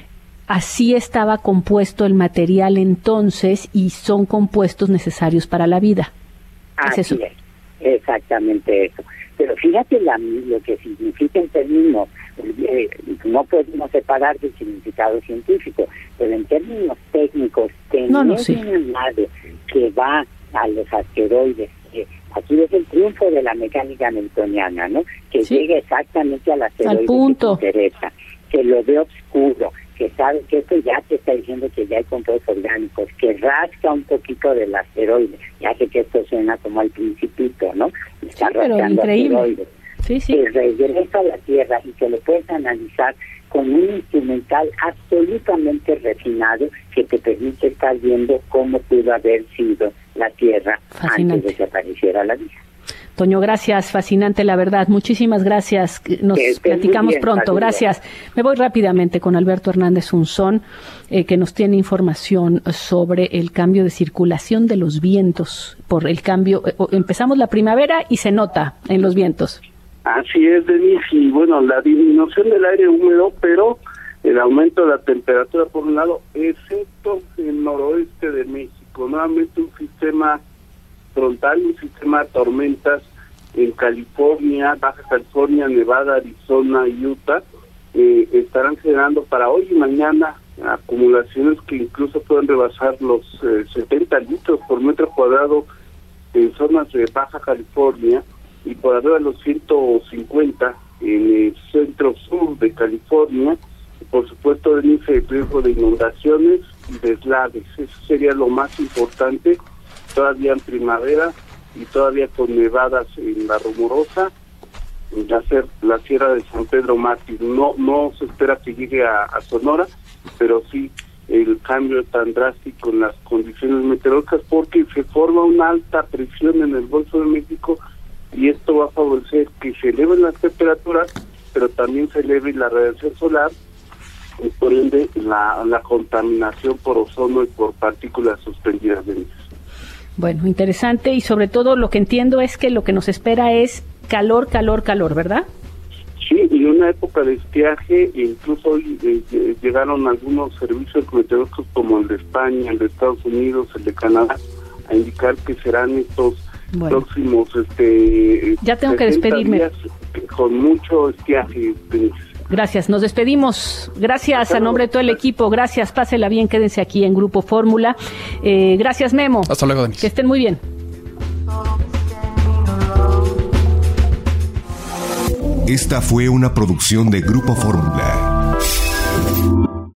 así estaba compuesto el material entonces y son compuestos necesarios para la vida. Así ¿Es eso? es, exactamente eso. Pero fíjate la, lo que significa en términos, eh, no podemos separar del significado científico, pero en términos técnicos, tener no, no, sí. una nave que va a los asteroides, eh, aquí es el triunfo de la mecánica newtoniana, ¿no? Que sí. llega exactamente al asteroide al punto. que te interesa, que lo ve oscuro, que sabe que esto ya te está diciendo que ya hay compuestos orgánicos, que rasca un poquito del asteroide, ya sé que esto suena como al Principito, ¿no? Está sí, pero increíble. Asteroides. Sí, sí. Que regresa a la Tierra y que lo puedes analizar con un instrumental absolutamente refinado que te permite estar viendo cómo pudo haber sido la Tierra Fascinante. Antes de que apareciera la vida. Toño, gracias, fascinante la verdad, muchísimas gracias, nos platicamos bien, pronto, saludos. Gracias. Me voy rápidamente con Alberto Hernández Unzón, eh, que nos tiene información sobre el cambio de circulación de los vientos, por el cambio, eh, empezamos la primavera y se nota en los vientos. Así es, Denise, y bueno, la disminución del aire húmedo, pero el aumento de la temperatura por un lado, excepto en el noroeste de México, nuevamente un sistema frontal, un sistema de tormentas en California, Baja California, Nevada, Arizona, Utah, eh, estarán generando para hoy y mañana acumulaciones que incluso pueden rebasar los eh, setenta litros por metro cuadrado en zonas de Baja California y por arriba de los ciento cincuenta en el centro-sur de California. Por supuesto, el riesgo de inundaciones y deslaves, eso sería lo más importante, todavía en primavera y todavía con nevadas en la Rumorosa, en la, la Sierra de San Pedro Mártir. No no se espera que llegue a, a Sonora, pero sí el cambio tan drástico en las condiciones meteorológicas, porque se forma una alta presión en el Golfo de México y esto va a favorecer que se eleven las temperaturas, pero también se eleve la radiación solar y por ende la, la contaminación por ozono y por partículas suspendidas de ellas. Bueno, interesante, y sobre todo lo que entiendo es que lo que nos espera es calor, calor, calor, ¿verdad? Sí, y una época de estiaje, incluso hoy eh, llegaron algunos servicios meteorológicos como el de España, el de Estados Unidos, el de Canadá, a indicar que serán estos bueno. próximos este ya tengo que despedirme días con mucho estiaje. Gracias, nos despedimos. Gracias a nombre de todo el equipo. Gracias, pásela bien, quédense aquí en Grupo Fórmula. Eh, gracias, Memo. Hasta luego, Denise. Que estén muy bien. Esta fue una producción de Grupo Fórmula.